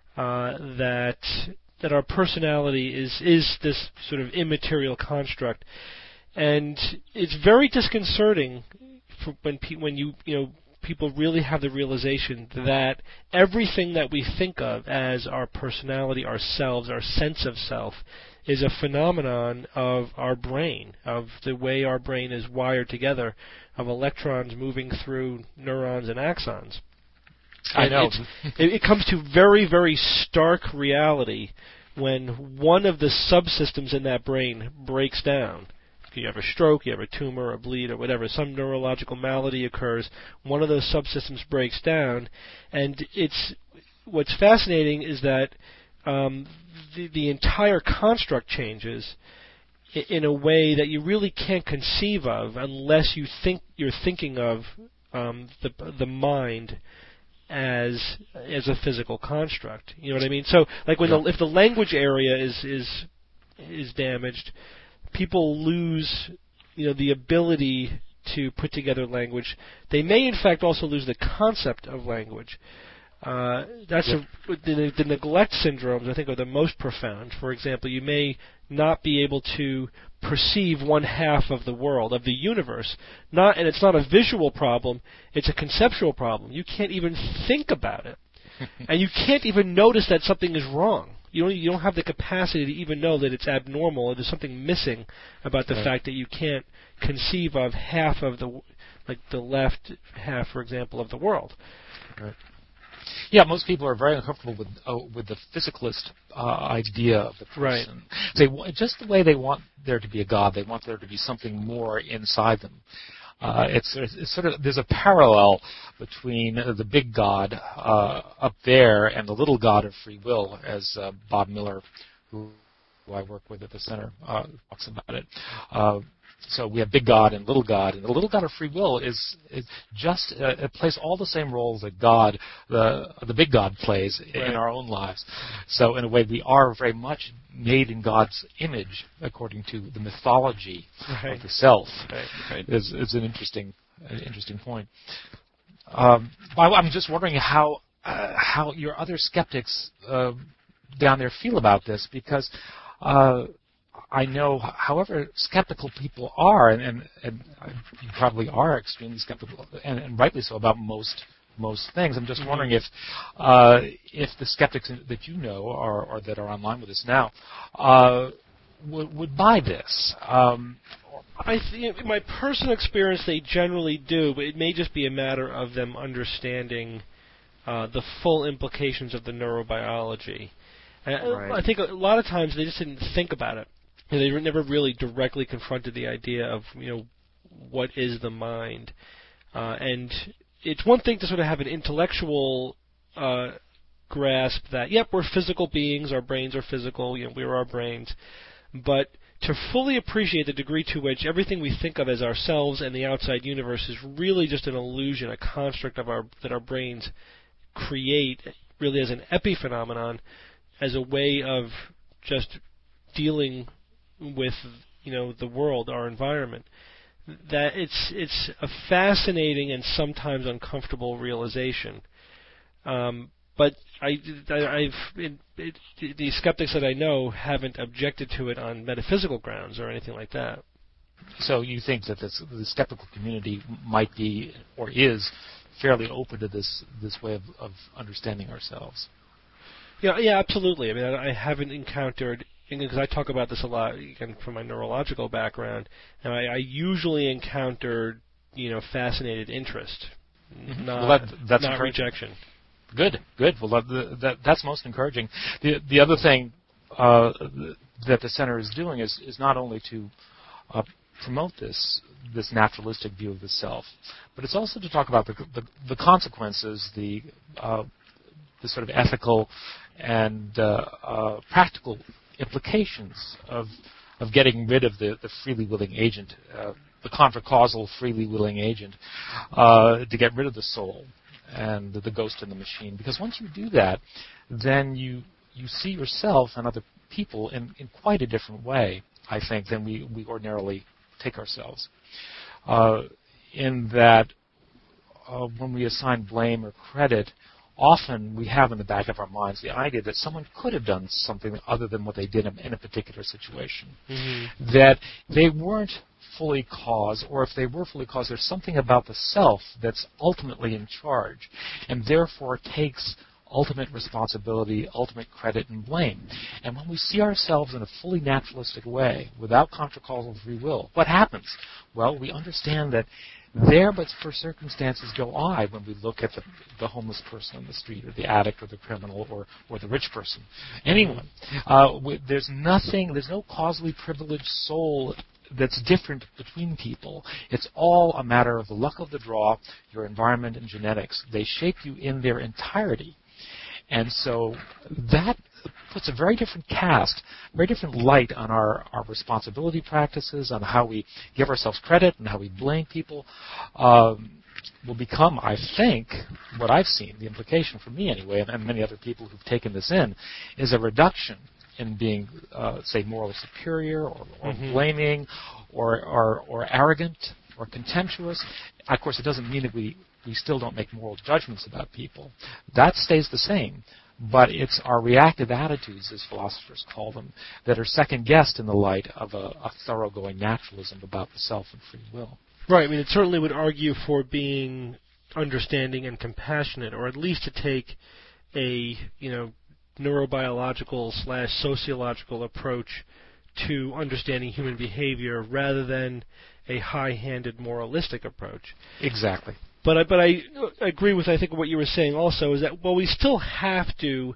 uh, that that our personality is is this sort of immaterial construct, and it's very disconcerting for when pe- when you you know. people really have the realization that everything that we think of as our personality, ourselves, our sense of self, is a phenomenon of our brain, of the way our brain is wired together, of electrons moving through neurons and axons. I and know. it, it comes to very, very stark reality when one of the subsystems in that brain breaks down. You have a stroke, you have a tumor, a bleed, or whatever, some neurological malady occurs, one of those subsystems breaks down, and it's what's fascinating is that um, the, the entire construct changes in, in a way that you really can't conceive of unless you think you're thinking of um, the the mind as as a physical construct. You know what I mean? So, like when yeah. the, if the language area is is is damaged, people lose, you know, the ability to put together language. They may, in fact, also lose the concept of language. Uh, that's yep. a, the, the neglect syndromes, I think, are the most profound. For example, you may not be able to perceive one half of the world, of the universe. Not, and it's not a visual problem; it's a conceptual problem. You can't even think about it, and you can't even notice that something is wrong. You don't, you don't have the capacity to even know that it's abnormal or there's something missing about the right. fact that you can't conceive of half of the, like the left half, for example, of the world. Right. Yeah, most people are very uncomfortable with uh, with the physicalist uh, idea of the person. Right. They just the way they want there to be a God, they want there to be something more inside them. Uh, it's, it's sort of there's a parallel between uh, the big God uh, up there and the little God of free will, as uh, Bob Miller, who, who I work with at the center, uh, talks about it. Uh, so we have big God and little God, and the little God of free will is, is just uh, it plays all the same roles that God, the the big God, plays right. in our own lives. So in a way, we are very much made in God's image, according to the mythology right. of the self. Right. Right. Is is an interesting, an interesting point. um, I'm just wondering how uh, how your other skeptics uh, down there feel about this, because uh, I know, however skeptical people are, and, and, and you probably are extremely skeptical, and, and rightly so, about most most things. I'm just mm-hmm. wondering if uh, if the skeptics that you know or, or that are online with us now uh, would, would buy this. Um, I think, in my personal experience, they generally do, but it may just be a matter of them understanding uh, the full implications of the neurobiology. Right. I think a lot of times they just didn't think about it. They were never really directly confronted the idea of, you know, what is the mind. Uh, and it's one thing to sort of have an intellectual uh, grasp that, yep, we're physical beings, our brains are physical, you know, we're our brains. But to fully appreciate the degree to which everything we think of as ourselves and the outside universe is really just an illusion, a construct of our that our brains create, really as an epiphenomenon, as a way of just dealing with, you know, the world, our environment. That it's it's a fascinating and sometimes uncomfortable realization. Um, but I, I've it, it, the skeptics that I know haven't objected to it on metaphysical grounds or anything like that. So you think that this, the skeptical community might be or is fairly open to this this way of, of understanding ourselves? Yeah, yeah, absolutely. I mean, I, I haven't encountered, because I talk about this a lot, again, from my neurological background, and I, I usually encounter, you know, fascinated interest, mm-hmm. not, well, that, that's not rejection. Good, good. Well, that, that, that's most encouraging. The the other thing uh, that the center is doing is, is not only to uh, promote this this naturalistic view of the self, but it's also to talk about the the, the consequences, the uh, the sort of ethical and uh, uh, practical implications of of getting rid of the, the freely willing agent, uh, the contra-causal freely willing agent, uh, to get rid of the soul and the, the ghost in the machine. Because once you do that, then you you see yourself and other people in, in quite a different way, I think, than we, we ordinarily take ourselves. Uh, in that uh, when we assign blame or credit, often we have in the back of our minds the idea that someone could have done something other than what they did in a particular situation. Mm-hmm. That they weren't fully cause, or if they were fully cause, there's something about the self that's ultimately in charge, and therefore takes ultimate responsibility, ultimate credit, and blame. And when we see ourselves in a fully naturalistic way, without contra-causal free will, what happens? Well, we understand that there but for circumstances go I when we look at the, the homeless person on the street, or the addict, or the criminal, or, or the rich person. Anyone. Uh, we, there's nothing, there's no causally privileged soul that's different between people. It's all a matter of the luck of the draw, your environment, and genetics. They shape you in their entirety. And so that puts a very different cast, very different light on our, our responsibility practices, on how we give ourselves credit and how we blame people. Um, will become, I think, what I've seen, the implication for me anyway, and, and many other people who've taken this in, is a reduction in being, uh, say, morally superior, or, or mm-hmm. blaming, or, or, or arrogant, or contemptuous. Of course, it doesn't mean that we, we still don't make moral judgments about people. That stays the same. But it's our reactive attitudes, as philosophers call them, that are second-guessed in the light of a, a thoroughgoing naturalism about the self and free will. Right. I mean, it certainly would argue for being understanding and compassionate, or at least to take a, you know, neurobiological slash sociological approach to understanding human behavior rather than a high-handed moralistic approach. Exactly. But I, but I agree with, I think, what you were saying also, is that, well, we still have to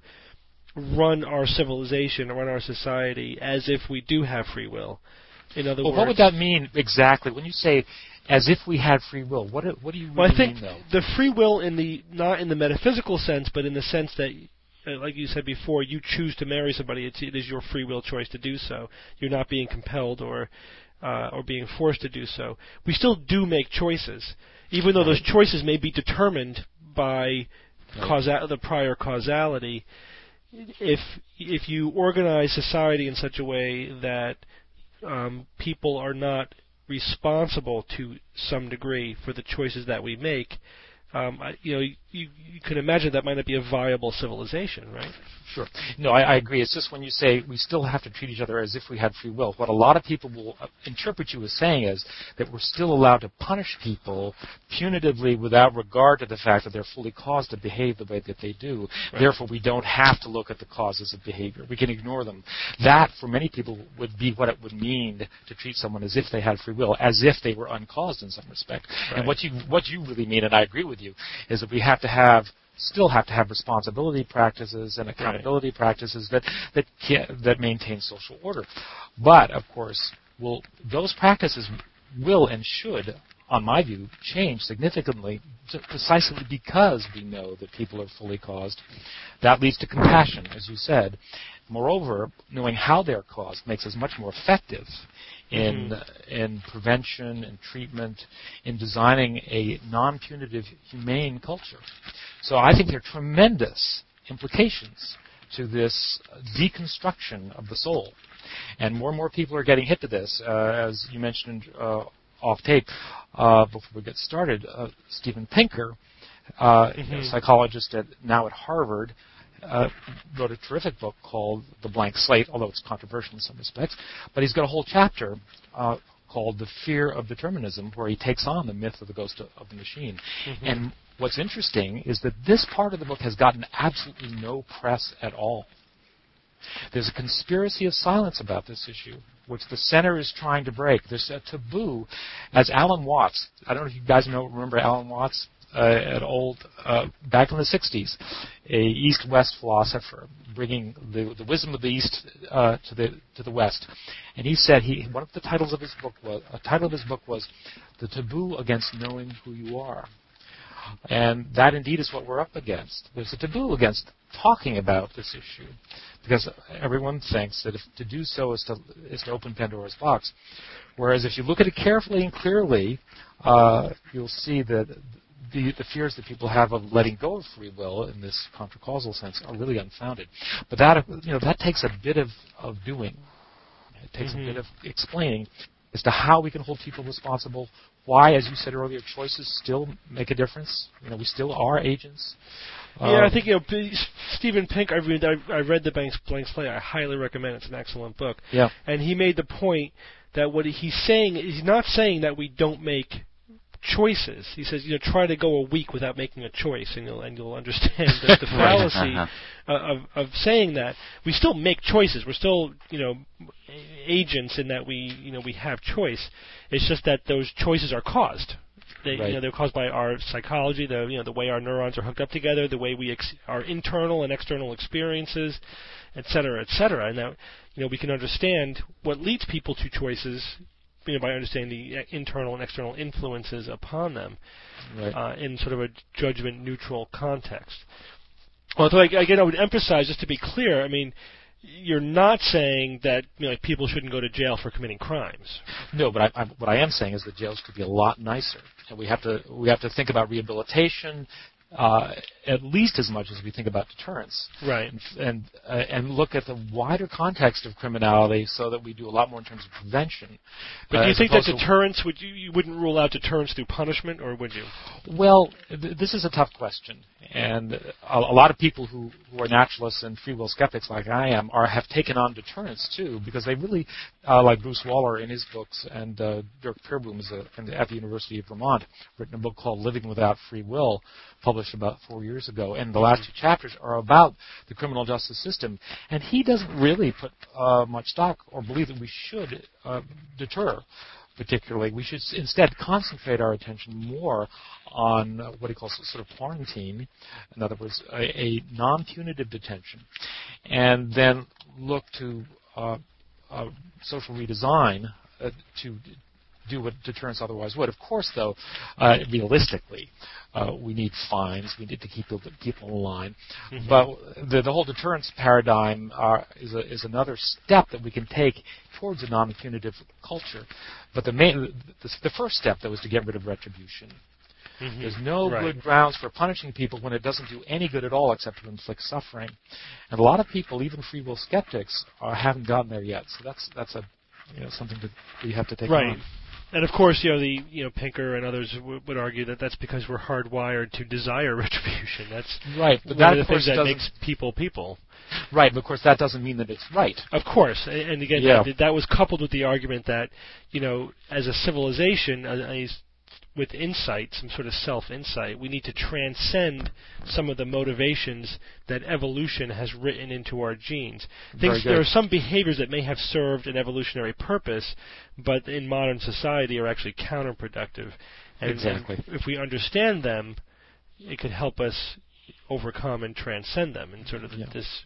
run our civilization, run our society as if we do have free will. In other well, words... what would that mean exactly? When you say as if we had free will, what, what do you really well, I think mean, though? The free will, in the not in the metaphysical sense, but in the sense that, like you said before, you choose to marry somebody, it's, it is your free will choice to do so. You're not being compelled or uh, or being forced to do so. We still do make choices, even though those choices may be determined by causa- the prior causality. If if you organize society in such a way that um, people are not responsible to some degree for the choices that we make, um, I, you know, you, you can imagine that might not be a viable civilization, right? Sure. No, I, I agree. It's just when you say we still have to treat each other as if we had free will, what a lot of people will interpret you as saying is that we're still allowed to punish people punitively without regard to the fact that they're fully caused to behave the way that they do. Right. Therefore, we don't have to look at the causes of behavior. We can ignore them. That, for many people, would be what it would mean to treat someone as if they had free will, as if they were uncaused in some respect. Right. And what you what you really mean, and I agree with you, is that we have to have still have to have responsibility practices and accountability right. practices that that can, that maintain social order. But of course, will those practices will and should, on my view, change significantly precisely because we know that people are fully caused. That leads to compassion, as you said. Moreover, knowing how they're caused makes us much more effective in mm-hmm. in prevention and treatment, in designing a non-punitive, humane culture. So I think there are tremendous implications to this deconstruction of the soul. And more and more people are getting hit to this. Uh, as you mentioned uh, off tape, uh, before we get started, uh, Steven Pinker, uh, mm-hmm. a psychologist at, now at Harvard, Uh, wrote a terrific book called The Blank Slate, although it's controversial in some respects. But he's got a whole chapter uh, called The Fear of Determinism, where he takes on the myth of the ghost of, of the machine. Mm-hmm. And what's interesting is that this part of the book has gotten absolutely no press at all. There's a conspiracy of silence about this issue, which the center is trying to break. There's a taboo, as Alan Watts, I don't know if you guys know, remember Alan Watts? Uh, an old, uh, back in the sixties, a East-West philosopher, bringing the, the wisdom of the East uh, to the to the West, and he said he one of the titles of his book was a title of his book was "The Taboo Against Knowing Who You Are," and that indeed is what we're up against. There's a taboo against talking about this issue because everyone thinks that if to do so is to is to open Pandora's box, whereas if you look at it carefully and clearly, uh, you'll see that. The, the fears that people have of letting go of free will in this contracausal sense are really unfounded. But that, you know, that takes a bit of, of doing. It takes mm-hmm. a bit of explaining as to how we can hold people responsible, why, as you said earlier, choices still make a difference. You know, we still are agents. Yeah, um, I think, you know, Steven Pinker, I read, I, I read The Blank Slate. I highly recommend it. It's an excellent book. Yeah. And he made the point that what he's saying, he's not saying that we don't make choices. He says, you know, try to go a week without making a choice, and you'll and you'll understand the, the fallacy of of saying that we still make choices. We're still, you know, agents in that we, you know, we have choice. It's just that those choices are caused. They, right. you know, they're caused by our psychology, the you know the way our neurons are hooked up together, the way we ex- our internal and external experiences, et cetera, et cetera. And that, you know, we can understand what leads people to choices. You know, by understanding the internal and external influences upon them, right. uh, in sort of a judgment-neutral context. Although, again, I would emphasize, just to be clear, I mean, you're not saying that, you know, like, people shouldn't go to jail for committing crimes. No, but I, I, what I am saying is that jails could be a lot nicer, and we have to we have to think about rehabilitation. Uh, at least as much as we think about deterrence, right? And and, uh, and look at the wider context of criminality, so that we do a lot more in terms of prevention. But uh, do you think that deterrence would you, you wouldn't rule out deterrence through punishment, or would you? Well, th- this is a tough question, and a, a lot of people who, who are naturalists and free will skeptics, like I am, are have taken on deterrence too, because they really, uh, like Bruce Waller in his books, and uh, Dirk Perboom is a, at the University of Vermont, written a book called Living Without Free Will, published about four years ago, and the last two chapters are about the criminal justice system. And he doesn't really put uh, much stock or believe that we should uh, deter, particularly. We should instead concentrate our attention more on uh, what he calls sort of quarantine, in other words, a, a non-punitive detention, and then look to uh, uh, social redesign uh, to do what deterrence otherwise would. Of course, though, uh, realistically, uh, we need fines. We need to keep people, people in line. Mm-hmm. But the, the whole deterrence paradigm uh, is, a, is another step that we can take towards a non-punitive culture. But the main, the, the first step, though, is to get rid of retribution. Mm-hmm. There's no right. good grounds for punishing people when it doesn't do any good at all except to inflict suffering. And a lot of people, even free will skeptics, uh, haven't gotten there yet. So that's that's a you know something that we have to take right. on. And of course, you know, the you know Pinker and others w- would argue that that's because we're hardwired to desire retribution. That's right, but one that of the things that doesn't... makes people people. Right, but of course that doesn't mean that it's right. Of course, and, and again, yeah. that, that was coupled with the argument that, you know, as a civilization, as, as with insight, some sort of self-insight, we need to transcend some of the motivations that evolution has written into our genes. Things, there are some behaviors that may have served an evolutionary purpose, but in modern society are actually counterproductive. And, exactly. and if we understand them, it could help us overcome and transcend them, and sort of yeah. this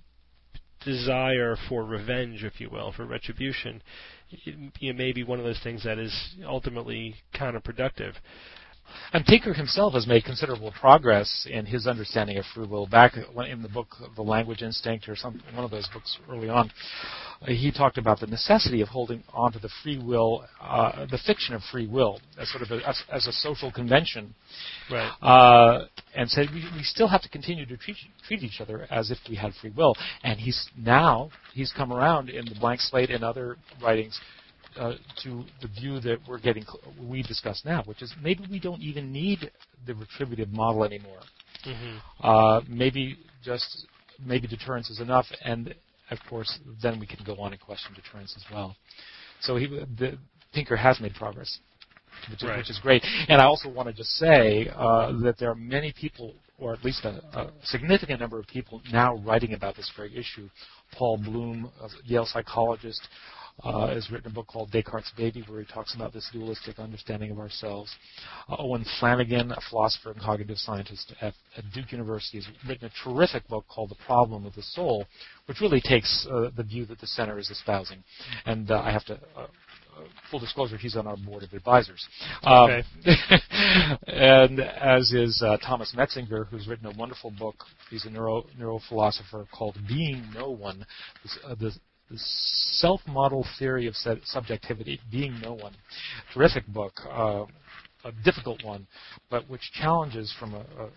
desire for revenge, if you will, for retribution, it, it may be one of those things that is ultimately counterproductive. And Pinker himself has made considerable progress in his understanding of free will. Back in the book The Language Instinct, or some one of those books early on, uh, he talked about the necessity of holding on to the free will, uh, the fiction of free will, as sort of a, as, as a social convention, right? Uh, and said we, we still have to continue to treat treat each other as if we had free will. And he's now he's come around in the Blank Slate and other writings. Uh, to the view that we're getting, we discuss now, which is maybe we don't even need the retributive model anymore. Mm-hmm. Uh, maybe just maybe deterrence is enough, and of course then we can go on and question deterrence as well. So he, the, Pinker has made progress, which is, right. which is great. And I also want to just say uh, that there are many people, or at least a, a significant number of people now writing about this very issue. Paul Bloom, a Yale psychologist, Uh, has written a book called Descartes' Baby, where he talks about this dualistic understanding of ourselves. Uh, Owen Flanagan, a philosopher and cognitive scientist at, at Duke University, has written a terrific book called The Problem of the Soul, which really takes uh, the view that the center is espousing. And uh, I have to, uh, uh, full disclosure, he's on our board of advisors. Um, okay. And as is uh, Thomas Metzinger, who's written a wonderful book. He's a neuro neurophilosopher called Being No One. This, uh, the, The self-model theory of subjectivity, Being No One. Terrific book, uh, a difficult one, but which challenges from a, a,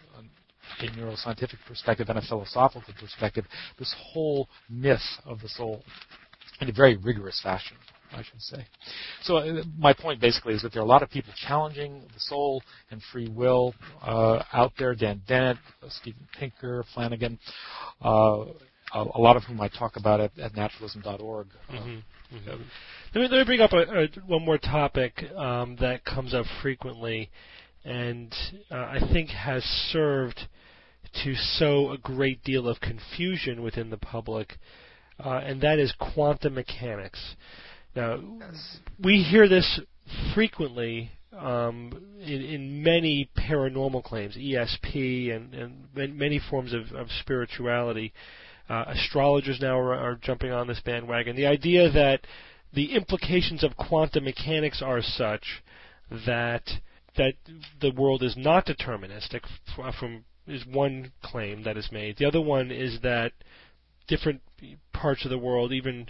a neuroscientific perspective and a philosophical perspective this whole myth of the soul in a very rigorous fashion, I should say. So uh, my point basically is that there are a lot of people challenging the soul and free will uh, out there. Dan Dennett, uh, Steven Pinker, Flanagan, uh, a lot of whom I talk about at, at naturalism dot org. Mm-hmm. Mm-hmm. Let me, let me bring up a, a, one more topic um, that comes up frequently and uh, I think has served to sow a great deal of confusion within the public, uh, and that is quantum mechanics. Now, yes. we hear this frequently um, in, in many paranormal claims, E S P and, and many forms of, of spirituality. Uh, astrologers now are, are jumping on this bandwagon. The idea that the implications of quantum mechanics are such that that the world is not deterministic from is one claim that is made. The other one is that different parts of the world, even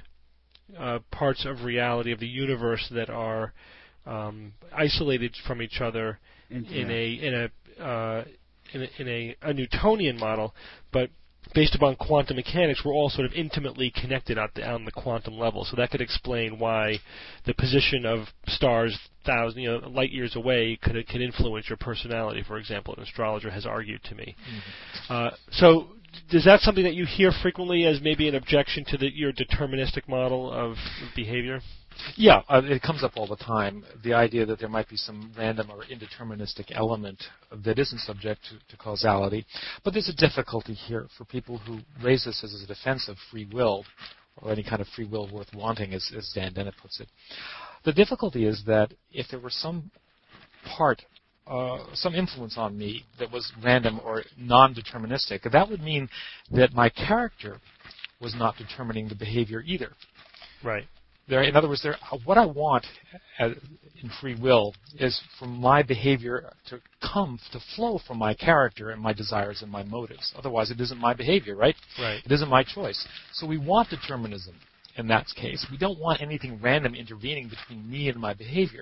uh, parts of reality of the universe that are um, isolated from each other in a in a, uh, in a in a a Newtonian model, but based upon quantum mechanics, we're all sort of intimately connected at the, on the quantum level. So that could explain why the position of stars thousand, you know, light years away could could influence your personality. For example, an astrologer has argued to me. Mm-hmm. Uh, so, is that something that you hear frequently as maybe an objection to the, your deterministic model of behavior? Yeah, uh, it comes up all the time. The idea that there might be some random or indeterministic element that isn't subject to, to causality. But there's a difficulty here for people who raise this as a defense of free will, or any kind of free will worth wanting, as, as Dan Dennett puts it. The difficulty is that if there were some part, uh, some influence on me that was random or non-deterministic, that would mean that my character was not determining the behavior either. Right. There, in other words, there, what I want as, in free will is for my behavior to come, to flow from my character and my desires and my motives. Otherwise, it isn't my behavior, right? Right. It isn't my choice. So we want determinism in that case. We don't want anything random intervening between me and my behavior.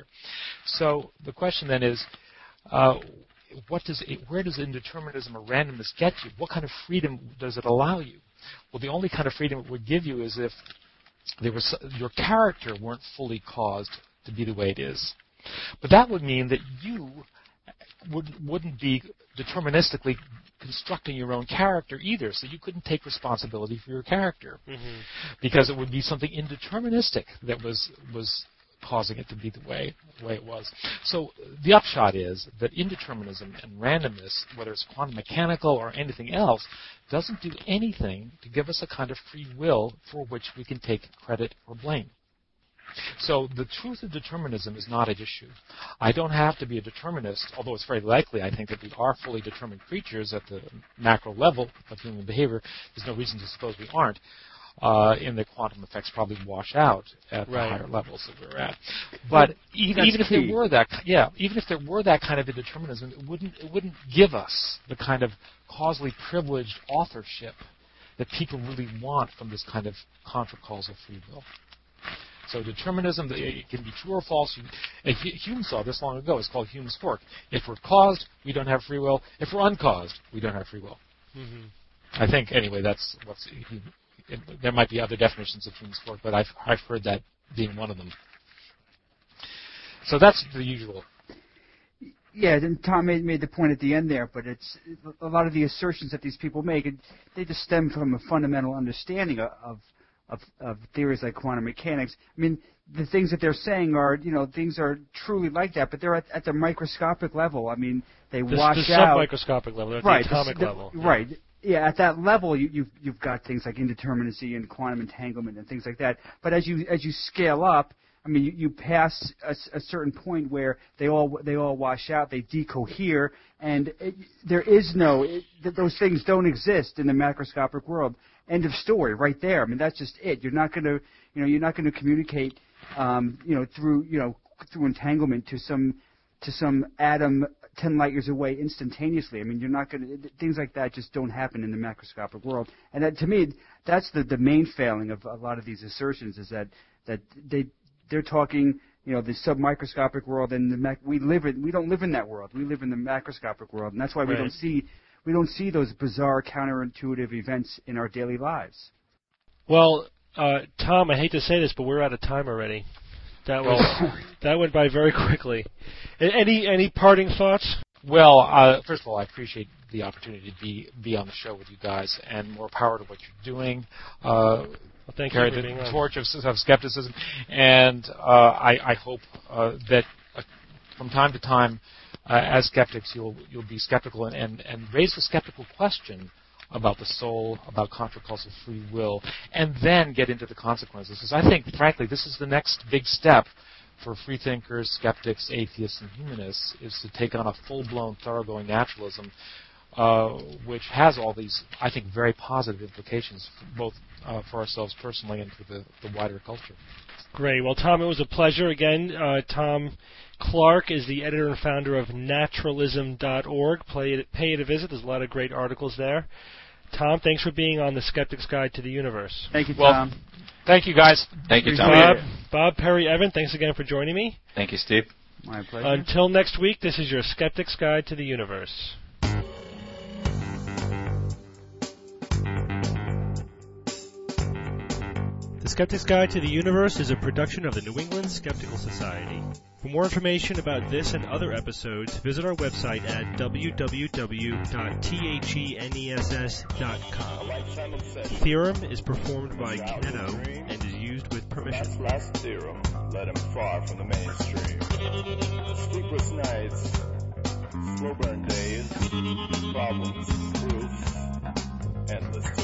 So the question then is, uh, what does it, where does indeterminism or randomness get you? What kind of freedom does it allow you? Well, the only kind of freedom it would give you is if there was, your character weren't fully caused to be the way it is. But that would mean that you wouldn't, wouldn't be deterministically constructing your own character either, so you couldn't take responsibility for your character, Mm-hmm. because it would be something indeterministic that was was causing it to be the way the way it was. So the upshot is that indeterminism and randomness, whether it's quantum mechanical or anything else, doesn't do anything to give us a kind of free will for which we can take credit or blame. So the truth of determinism is not at issue. I don't have to be a determinist, although it's very likely, I think, that we are fully determined creatures at the macro level of human behavior. There's no reason to suppose we aren't. Uh, and the quantum effects probably wash out at Right. the higher levels that we're at. But even, even if key. there were that, yeah, even if there were that kind of indeterminism, it wouldn't it wouldn't give us the kind of causally privileged authorship that people really want from this kind of contra-causal free will. So determinism, it can be true or false. Hume saw this long ago. It's called Hume's fork. If we're caused, we don't have free will. If we're uncaused, we don't have free will. Mm-hmm. I think, anyway, that's what's. He, it, there might be other definitions of Hume's fork, but I've I've heard that being one of them. So that's the usual. Yeah, and Tom made, made the point at the end there, but it's a lot of the assertions that these people make, it, they just stem from a fundamental understanding of, of Of, of theories like quantum mechanics. I mean, the things that they're saying are, you know, things are truly like that, but they're at, at the microscopic level. I mean, they The, wash the out. sub-microscopic level, at right, the atomic the, level. Yeah. Right. Yeah, at that level, you, you've you've got things like indeterminacy and quantum entanglement and things like that. But as you as you scale up, I mean, you, you pass a, a certain point where they all they all wash out, they decohere, and it, there is no it, th- those things don't exist in the macroscopic world. End of story, right there. I mean, that's just it. You're not going to, you know, you're not going to communicate, um, you know, through, you know, through entanglement to some, to some atom ten light years away instantaneously. I mean, you're not going to. Things like that just don't happen in the macroscopic world. And that, to me, that's the the main failing of a lot of these assertions is that that they they're talking, you know, the submicroscopic world, and the mac- we live in we don't live in that world. We live in the macroscopic world, and that's why we Right. don't see. We don't see those bizarre, counterintuitive events in our daily lives. Well, uh, Tom, I hate to say this, but we're out of time already. That was that went by very quickly. A- Any any parting thoughts? Well, uh, first of all, I appreciate the opportunity to be be on the show with you guys, and more power to what you're doing. Uh, Well, thank carry you for the being on. torch of, of skepticism, and uh, I, I hope uh, that uh, from time to time, uh, as skeptics, you'll you'll be skeptical and, and, and raise the skeptical question about the soul, about contra-causal free will, and then get into the consequences. Because I think, frankly, this is the next big step for freethinkers, skeptics, atheists, and humanists, is to take on a full-blown, thoroughgoing naturalism, uh, which has all these, I think, very positive implications, for both uh, for ourselves personally and for the, the wider culture. Great. Well, Tom, it was a pleasure. Again, uh, Tom Clark is the editor and founder of naturalism dot org. Pay it, pay it a visit. There's a lot of great articles there. Tom, thanks for being on the Skeptic's Guide to the Universe. Thank you, Well, Tom. Thank you, guys. Thank you, Appreciate Tom. Bob, Bob Perry Evan, thanks again for joining me. Thank you, Steve. My pleasure. Until next week, this is your Skeptic's Guide to the Universe. The Skeptic's Guide to the Universe is a production of the New England Skeptical Society. For more information about this and other episodes, visit our website at w w w dot thenes dot com. Theorem is performed by Keno and is used with permission. Last theorem led him far from the mainstream. Sleepless nights, slow burn days, problems, proofs, endless